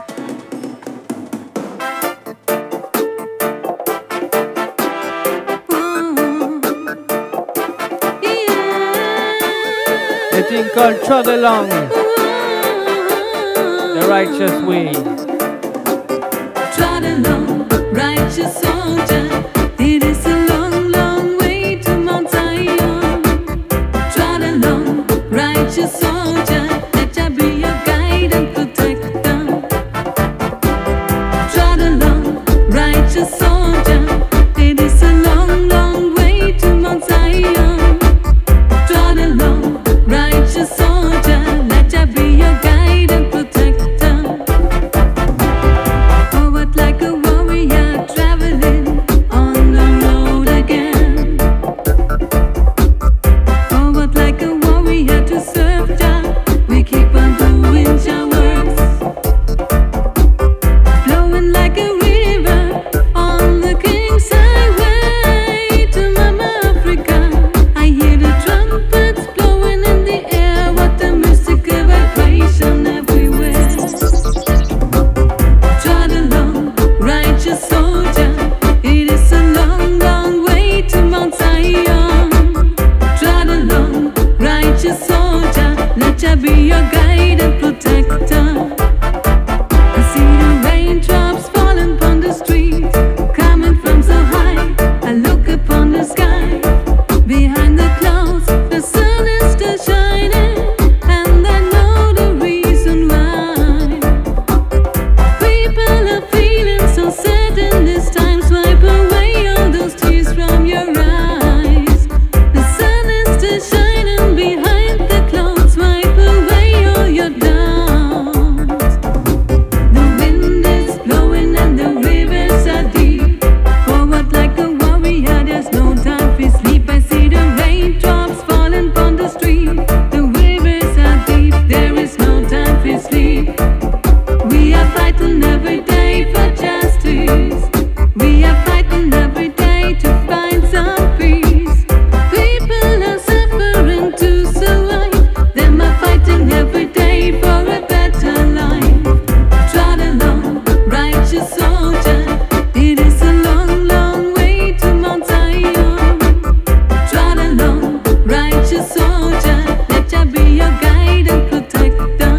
A thing called Trot Along, the righteous way. Trot along, righteous soldier. It is a long, long way to Mount Zion. Trot along, righteous soldier. Let Jah be your guide and protector. Trot along, righteous soldier. It is a long, long way to Mount Zion. Trot along, righteous soldier. Let Jah be your guide and protector. Forward like a warrior traveling on the road again. Forward like a warrior to serve Jah. We keep on doing Jah works. Flowing like a river on the King's Highway to Mama Africa. I hear the trumpets blowing in the air. What a mystical vibration everywhere. Trot along, righteous soldier. It is a long, long way to Mount Zion. Trot along, righteous soldier. Let Jah be your guide and protector. I see the raindrops falling upon the street, coming from so high. I look upon the sky. Behind the clouds, the sun is still shining, and I know the reason why. People are feeling so sad in these times. Wipe away all those tears from your eyes. The sun is still shining behind the clouds. Wipe away all your doubts. The wind is blowing and the rivers are deep. Forward like a warrior, there's no time for sleep. I see the raindrops falling upon the street. The rivers are deep, there is no time for sleep. We are fighting every day for justice. We are fighting every day to find some peace. People are suffering to survive. Them are fighting every day for a better life. Trot along, righteous soldier. It is a long, long way to Mount Zion. Trot along, righteous soldier. Let Jah be your guide and protector.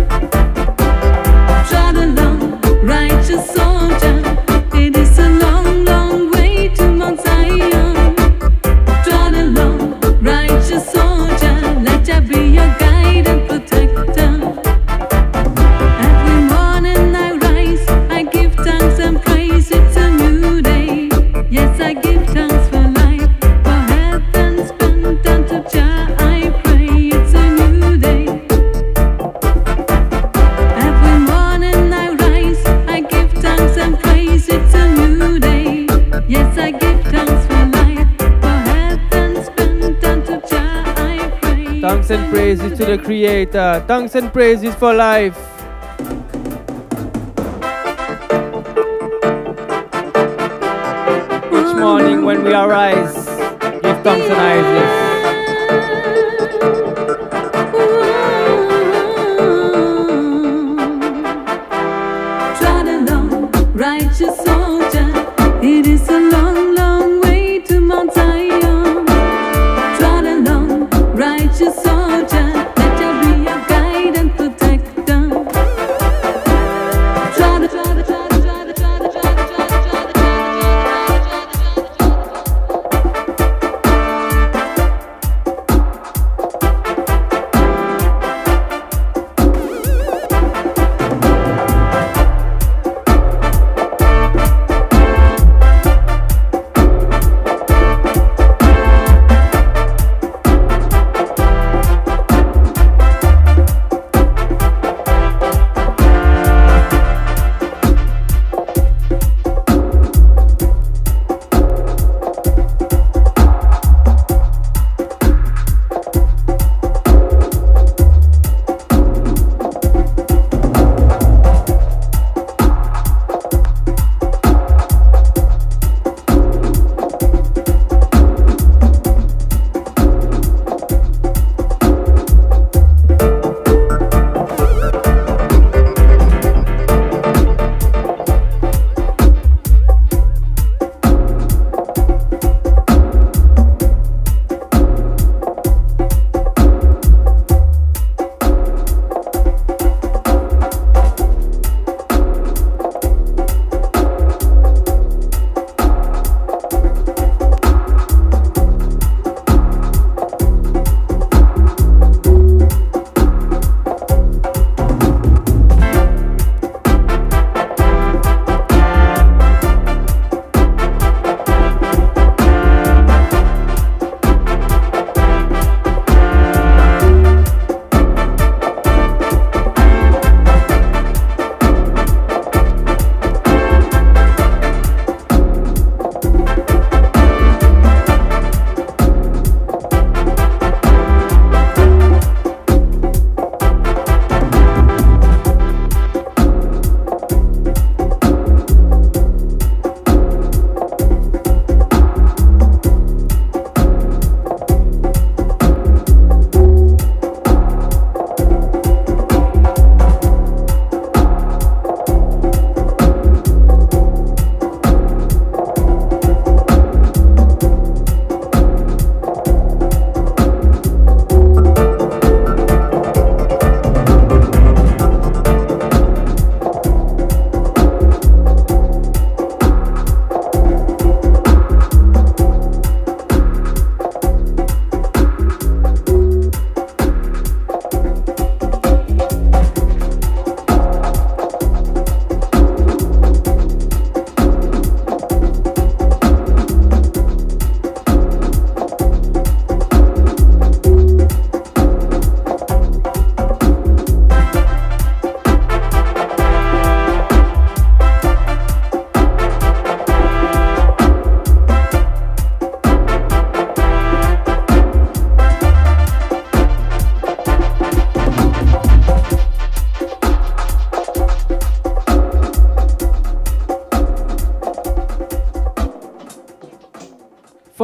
Trot along, righteous soldier. It is a long, long way to Mount Zion. Trot along, righteous soldier. Let Jah be your guide and protector. Every morning I rise, I give thanks and praise. It's a new day. Yes, I give thanks for life, for health and strength, and to Jah I pray. It's a new day. Every morning I rise, I give thanks and praise. It's a new day. Yes, I give thanks for life, for health and strength, and to Jah I pray. Thanks and praises to the Creator. Thanks and praises for life. Each morning when we arise, give thanks and praises. Trot along, righteous soldier. It is a long, long way to Mount Zion. Trot along, righteous soldier. Let Jah be your guide and protector. Trot, trot, trot, trot, trot, trot, trot, trot, trot.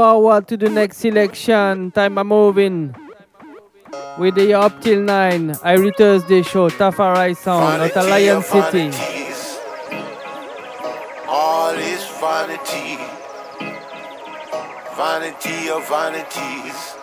forward to the next selection. Time I'm moving. With the Up Till 9, Irie Thursday show, Tafari Sound, out of Lion City. All is vanity. Vanity of vanities.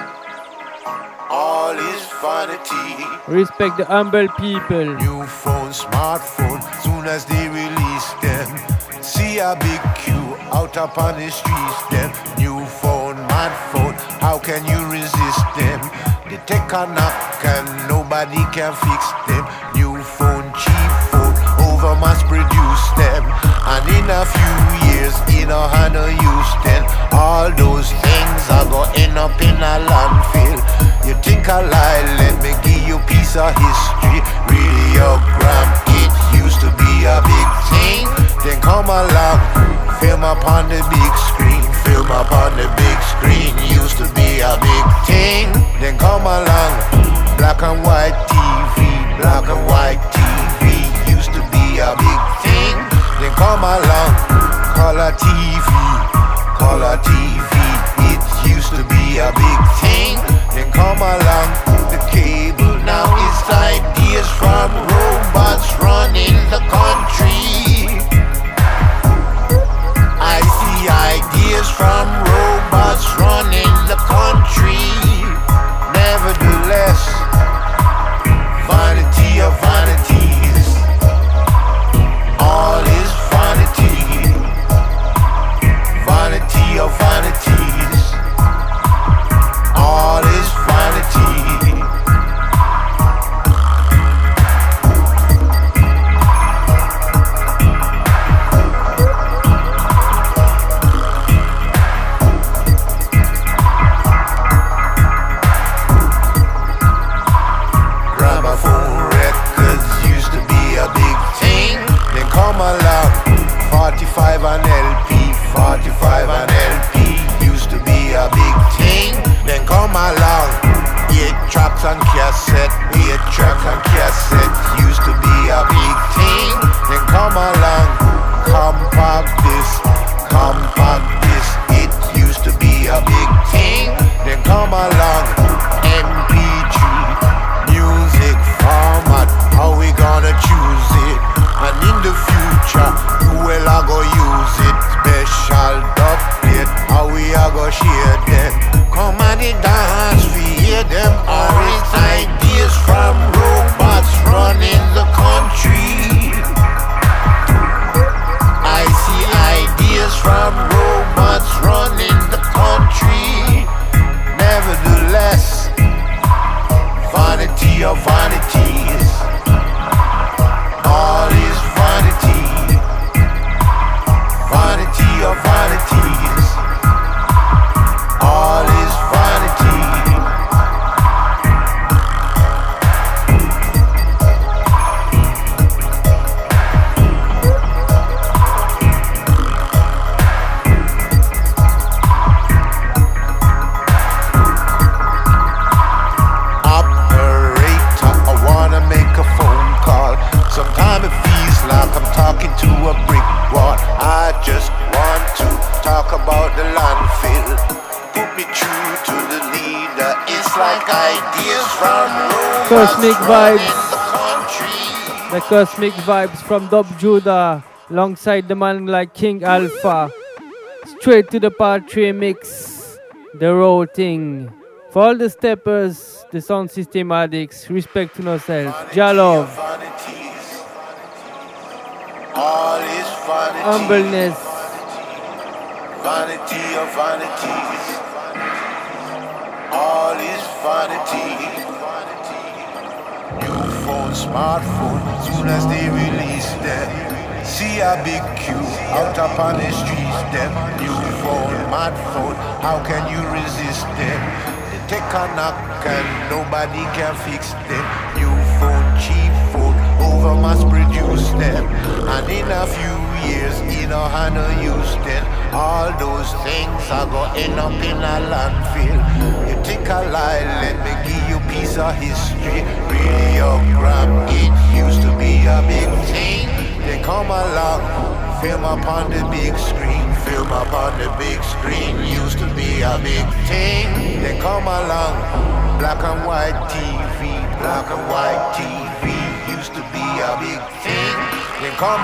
All is vanity. Respect the humble people. New phone, smartphone, soon as they release them. See a big queue out upon the streets. Them new phone, mad phone, how can you resist them? They take a knock and nobody can fix them. New phone, cheap phone, over mass produce them. And in a few years, in a hundred use then, all those things are gonna end up in a landfill. You think I lie, let me give you a piece of history. Radiogram, it used to be a big thing. Then come along, film upon the big screen. Film upon the big screen, used to be a big thing. Then come along, black and white TV. Black and white TV used to be a big thing. Then come along, color TV. Color TV, it used to be a big thing. Then come along, the cable. Now it's ideas from robots running the country. I see ideas from robots running the country. Nevertheless, vanity of vanities. All is vanity. Vanity of vanities. All is vanity. Gramophone records used to be a big thing. Then come along, 45 and LP. 45 and LP used to be a big thing. Then come along, 8 tracks and cassette. 8 tracks and cassette used to be a big thing. Then come along, compact disc. Compact disc, it used to be a big thing. Then come along, MP3 music format. How we gonna choose it? And in the future, who will I go use it? Special dubplate, how we are go share them. Come and the dance, we hear them. Or it's ideas from robots running the country. I see ideas from robots running the country. Nevertheless, vanity of vanities. All is vanity. Vanity of vanities. All is vanity. Operator, I wanna make a phone call. Sometimes it feels like I'm talking to a brick wall. I just want to talk about the landfill. Put me through to the leader. It's like ideas from robots Cosmic running vibes. the country. The Cosmic Vibes from Dub Judah, alongside the man like King Alpha. Straight to the part 3 mix, the raw thing. For all the steppers, the sound system addicts, respect to yourself. Jah love, All is vanity. humbleness. Vanity of vanities. All is vanity. New phone, smartphone, soon as they release them. See a big queue out upon the streets. Them new phone, mad phone, how can you resist them? They take a knock and nobody can fix them. New phone, cheap phone, over mass produce them. And in a few years, in a hundred use them. All those things are gonna end up in a landfill. You think I lie, let me give you a piece of history. Radiogram, it used to be a big thing. They come along, Film up on the big screen, film up on the big screen. Used to be a big thing. They come along, black and white TV, black and white TV. Used to be a big thing. They come.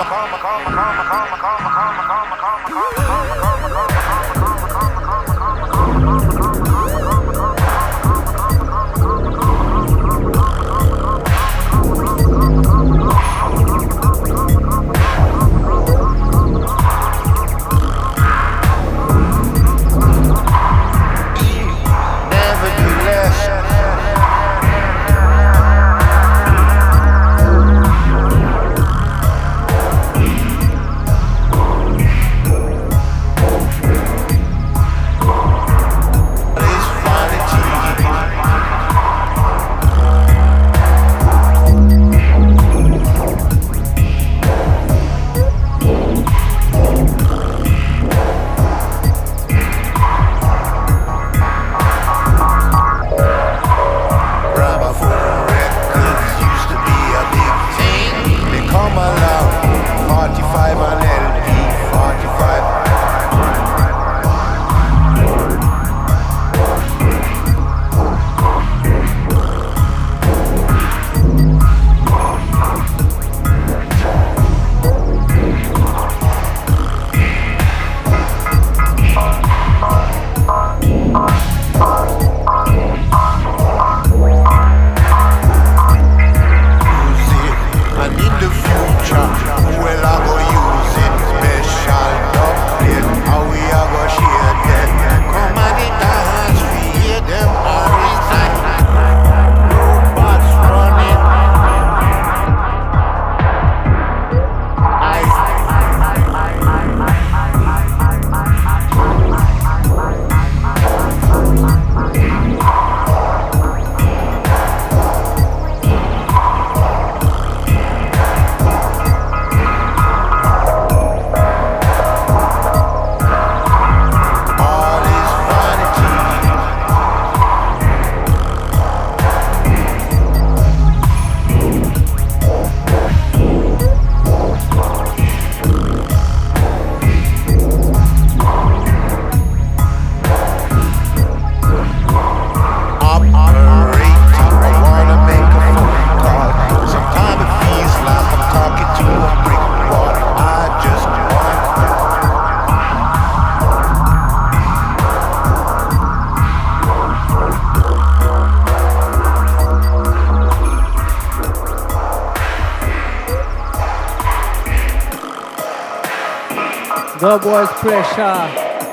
The boys Pressure.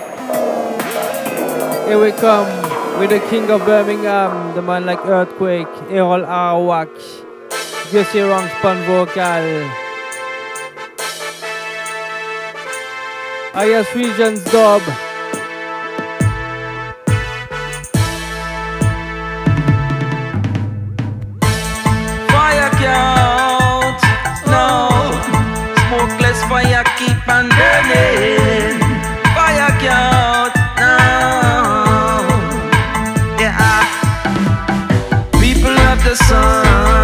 Here we come with the king of Birmingham, the man like Earthquake, Errol Arawak, Jesse Rungspan vocal. Ayas Regions dub. Fire count, no. Smokeless fire keep on burning. Fire count, no. Yeah. People of the sun.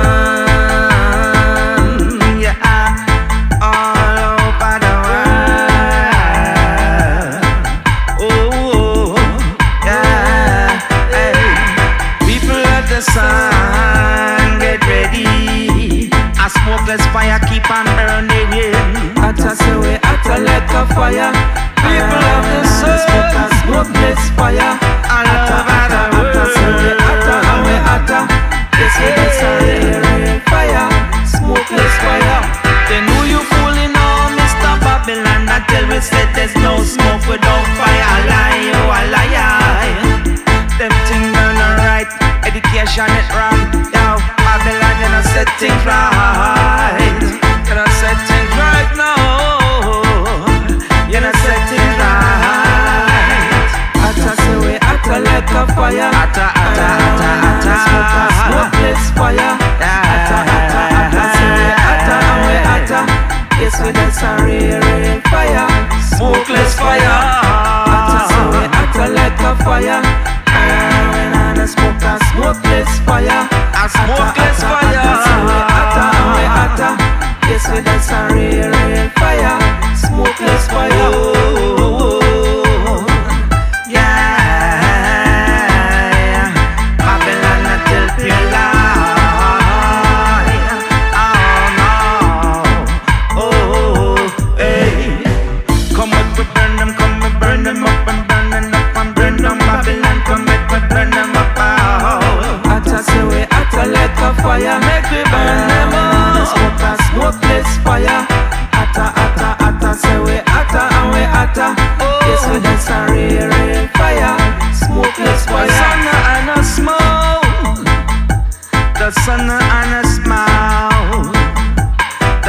Fire keep on burning. Atta say we atta like a fire. People of the sun, smokeless fire. I love atta say we atta and we atta. This is a fire, smokeless fire. They know you fooling on Mr. Babylon. I tell we said there's no smoke without fire. I lie, oh I lie. Them things done alright, education is wrong. Yo, Babylon, you know set things right. You know set things right now. You know set things right. Atta say we atta like a fire. Atta, atta.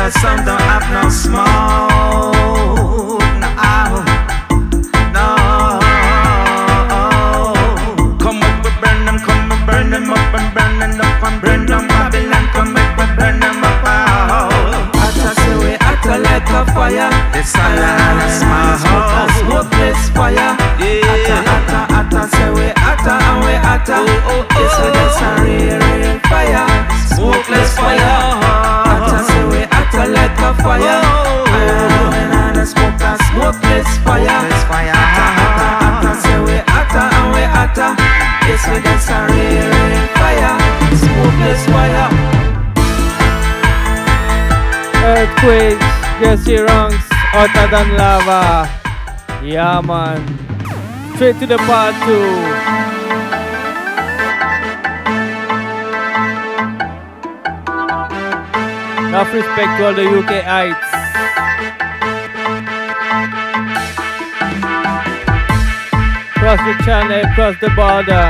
the sun don't have no smoke. No. Come up, we burn them up and burn them up and burn them Babylon. Come up, we burn them up. Atta say we atta like a fire. It's all and a small smokeless fire. Atta say we atta and we atta. This is just a real fire, smokeless fire. Atta say we atta like a fire. And a smokeless fire. Atta say we atta and we atta. This is just a real fire, smokeless fire. Earthquakes, Jesse Runks, hotter than lava. Yeah, man. Straight to the part 2. Enough respect to all the UKites. Cross the channel, cross the border.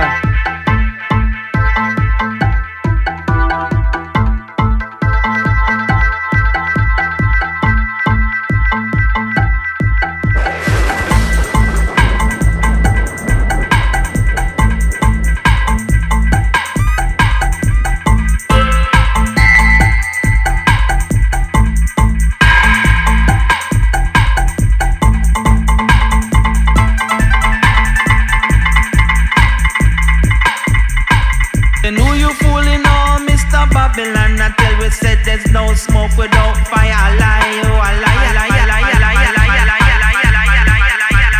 Babylon until we said there's no smoke without fire. I lie, oh, I lie, I lie, I lie, I lie, I lie, I lie, I lie, I lie, I lie.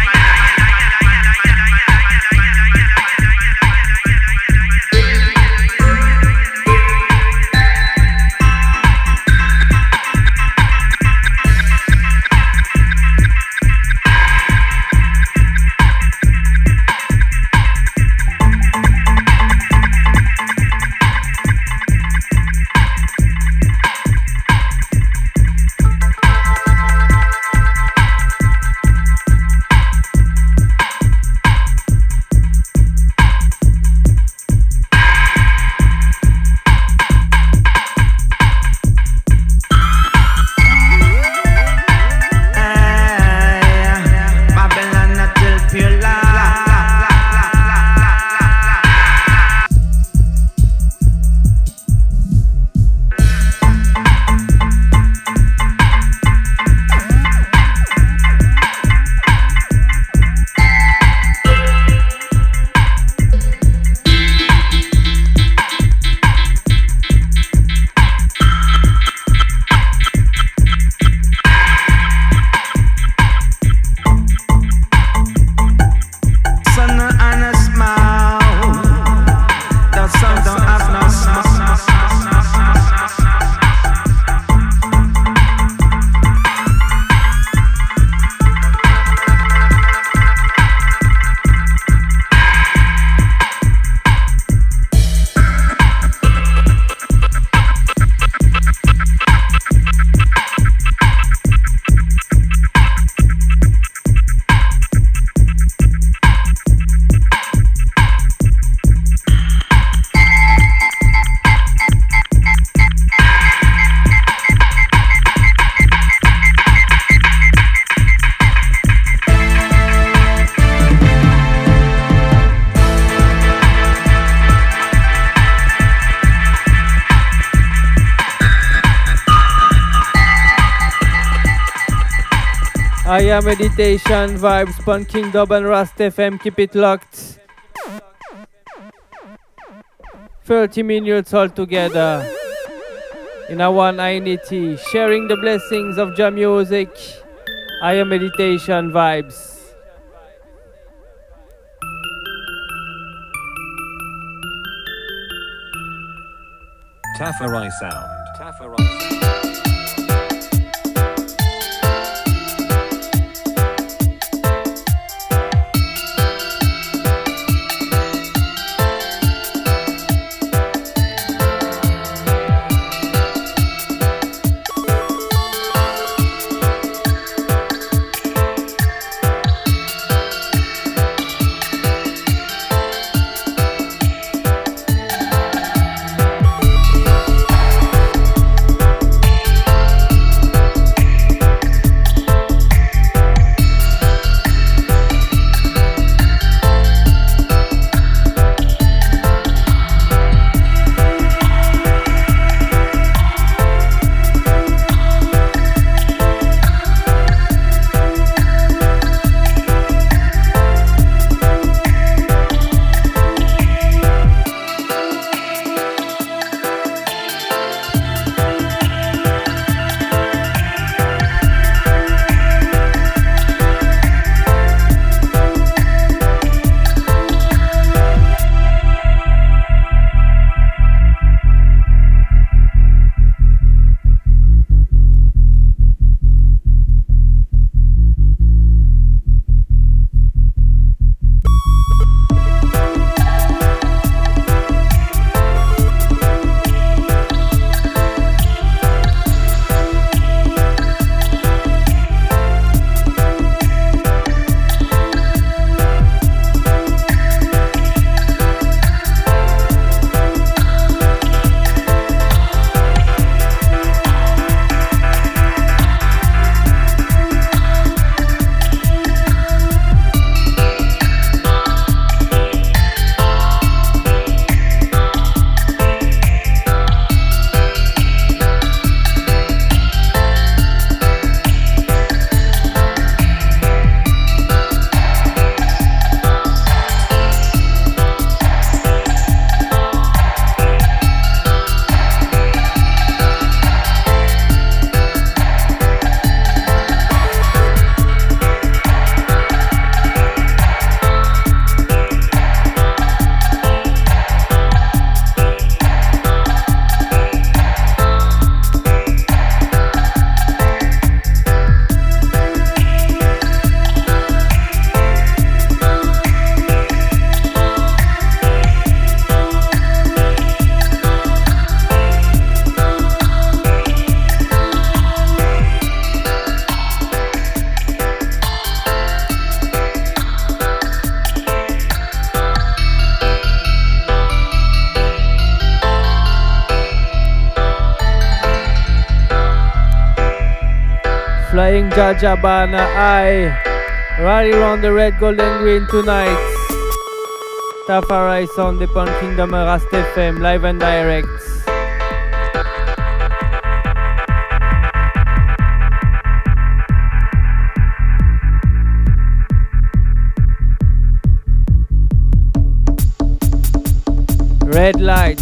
I am meditation vibes, Pun King Dub and Rast FM, keep it locked. 30 minutes all together in a one unity, sharing the blessings of Jah music. I am meditation vibes. Tafari sound. Tafari sound. Flying Jajabana, I rally around the red, gold and green tonight. Tafari Sound, the Punk Kingdom, Rast FM, live and direct. Red lights.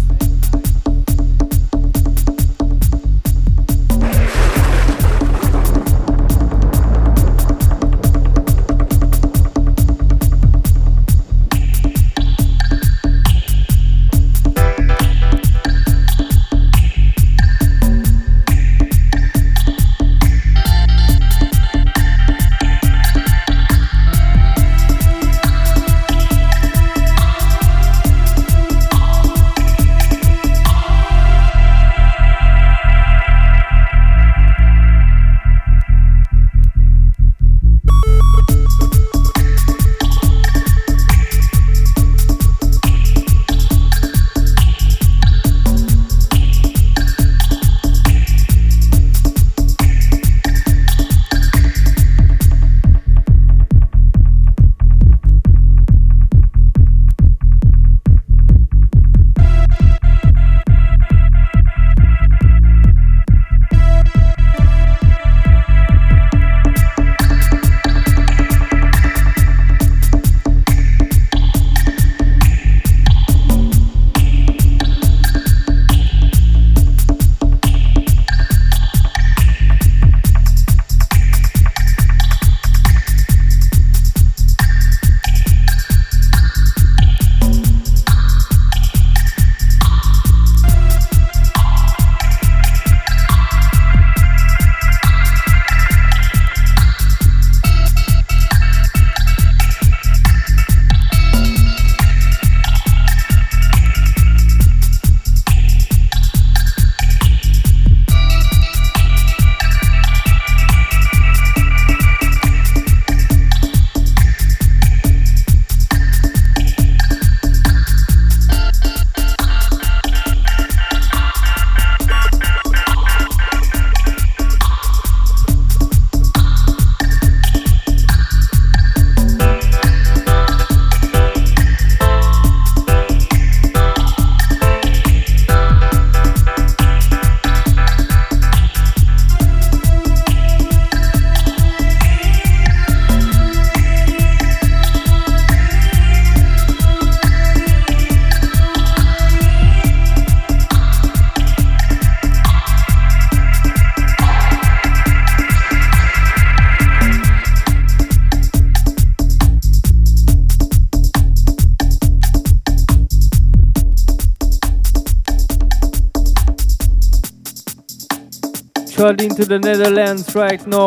Into the Netherlands right now.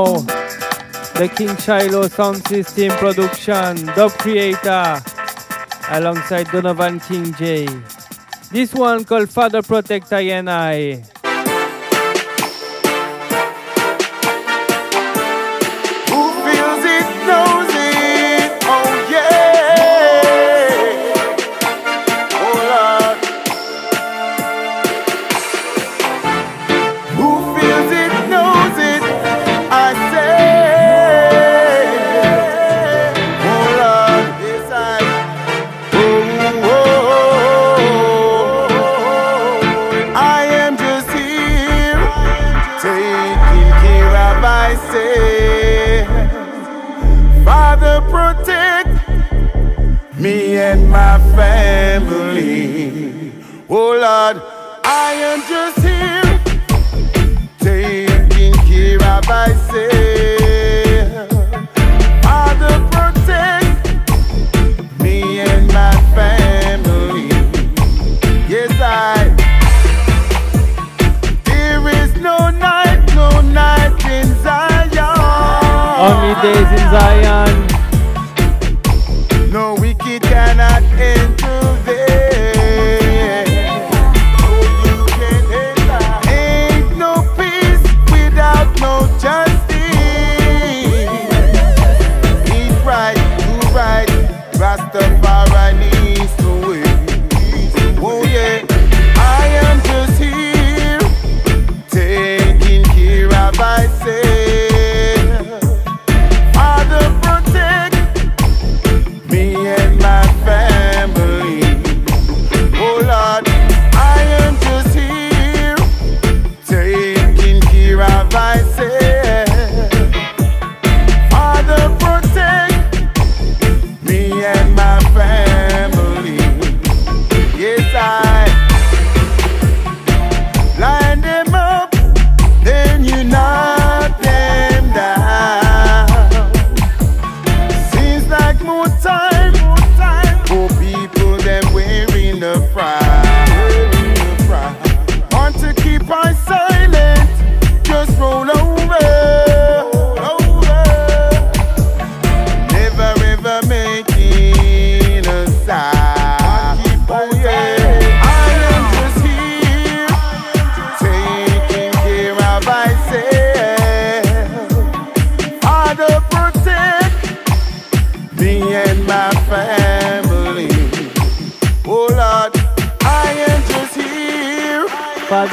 The King Shiloh Sound System production, Dub Creator, alongside Donovan King J. This one called Father Protect I and I. Who feels it knows it, oh yeah. Oh Lord. Who feels it knows it, I say. Oh Lord, yes I. I am just here, taking care of myself. Father, protect me and my family. Oh Lord, I am just here, taking care of myself. Father, protect me and my family. Yes, there is no night in Zion. Only days in Zion. No wicked cannot enter there. Oh, you can't enter. Ain't no peace without no justice. Eat right, do right. Rastafari needs to win. Oh yeah, I am just here, taking care of myself.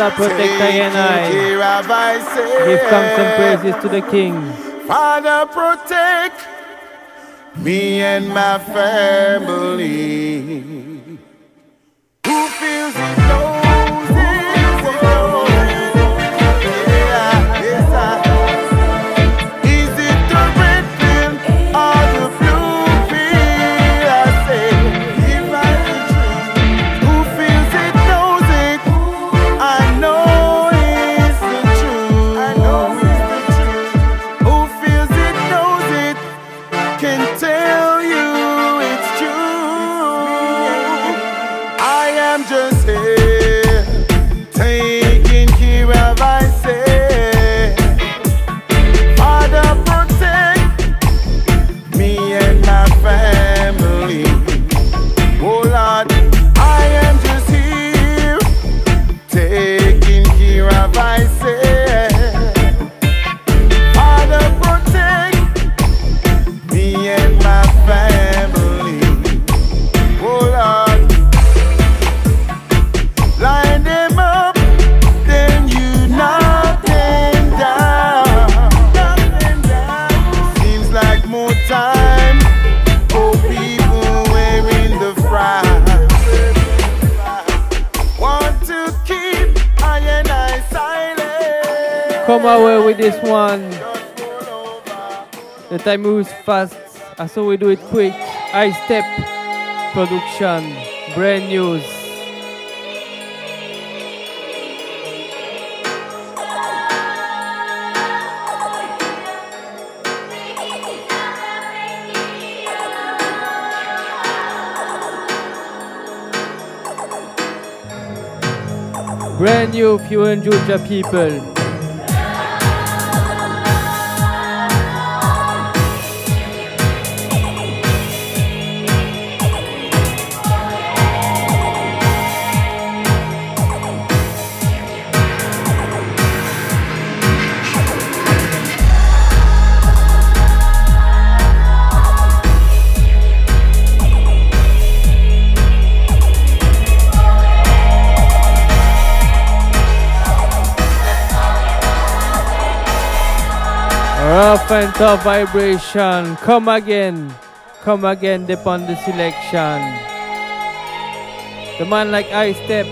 Jah protect I and I. Care of I say. Give thanks and praises to the King. Father, protect me and my family. Who feels it knows it. Yeah, yes, is it the red pill or the blue pill? I say, if I the truth, who feels it knows it. I know it's the truth. I know it's the truth. Who feels it knows it. Can tell you it's true. I am just here taking care of I say. Father, protect me and my family. Oh Lord, I am just here taking care of I say. Father, protect me and my family. Oh Lord, line them up, then you knock them down. Seems like more time for people wearing the frown. Want to keep I and I silent. Come away with this one. The time moves fast, so we do it quick. I Step production, brand news. Brand new for you and Georgia people. Rough and tough vibration. Come again, dip on the selection. The man like I Step.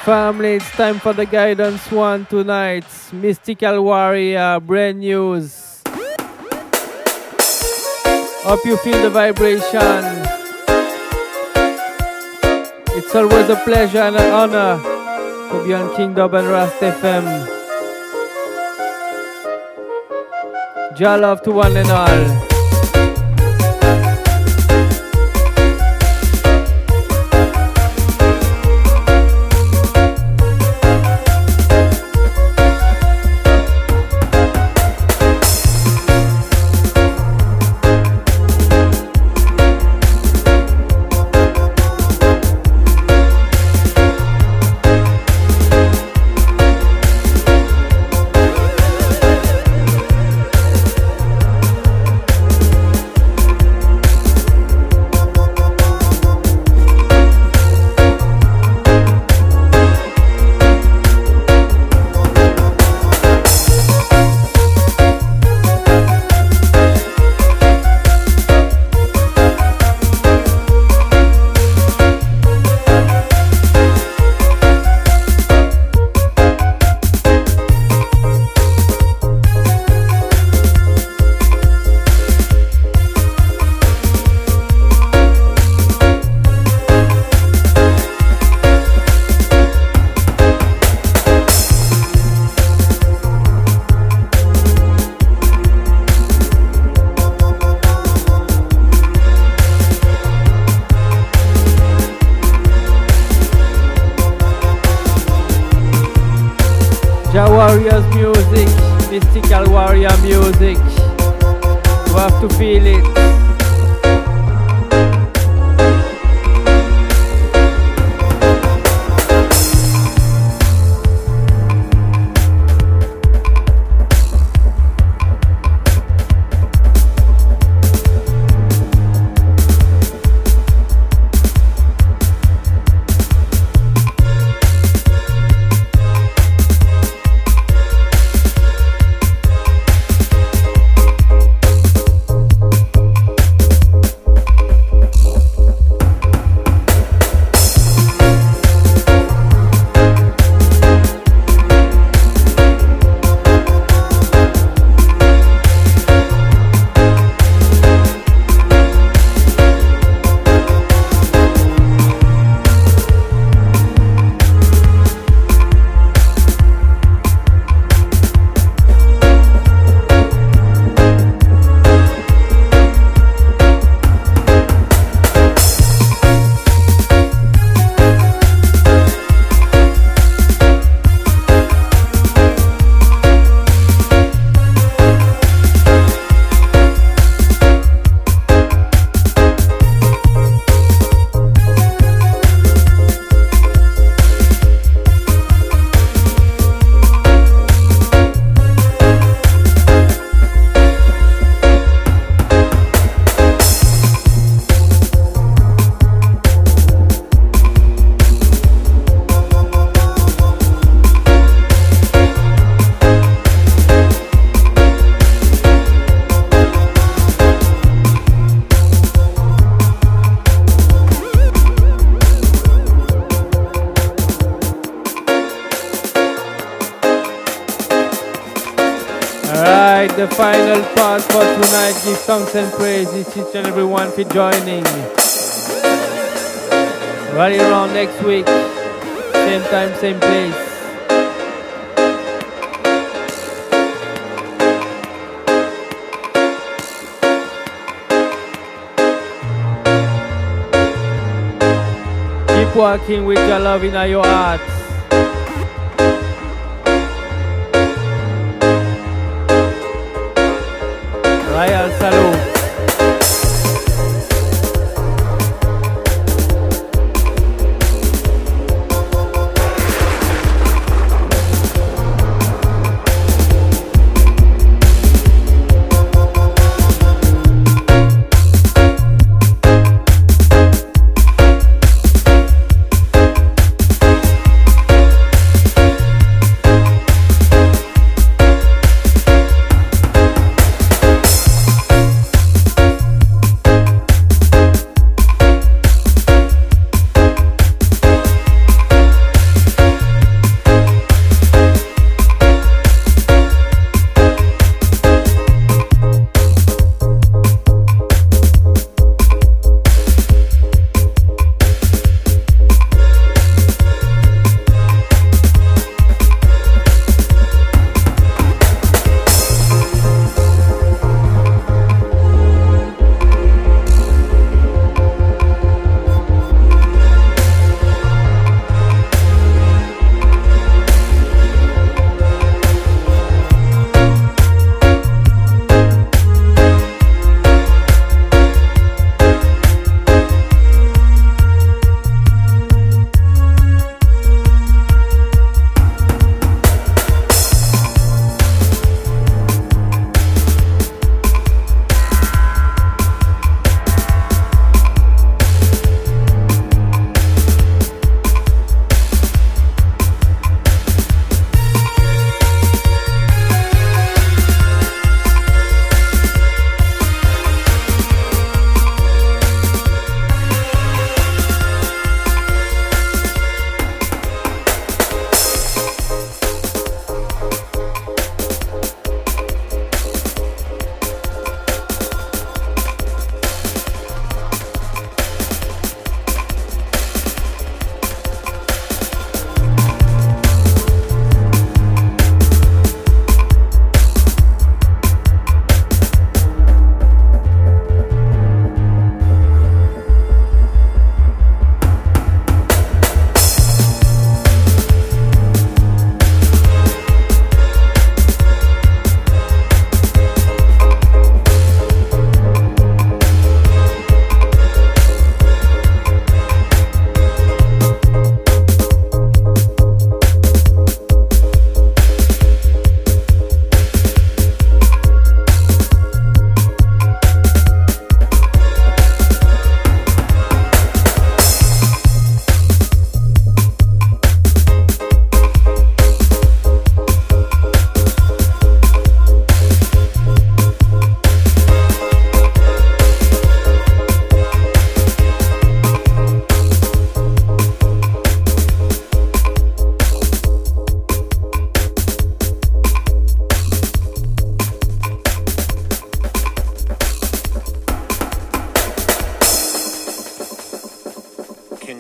family, it's time for the guidance one tonight. Mystical Warrior, brand news. Hope you feel the vibration. It's always a pleasure and an honor to be on King Dub and Rast FM. Jah love to one and all. Warriors music, mystical warrior music. You have to feel it. The final part for tonight. Give thanks and praises each and everyone for joining. Right around next week, same time, same place. Keep walking with your love in your heart. Royal salute.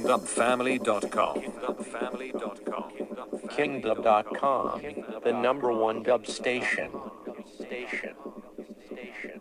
KingDubFamily.com. KingDub.com, the #1 dub station.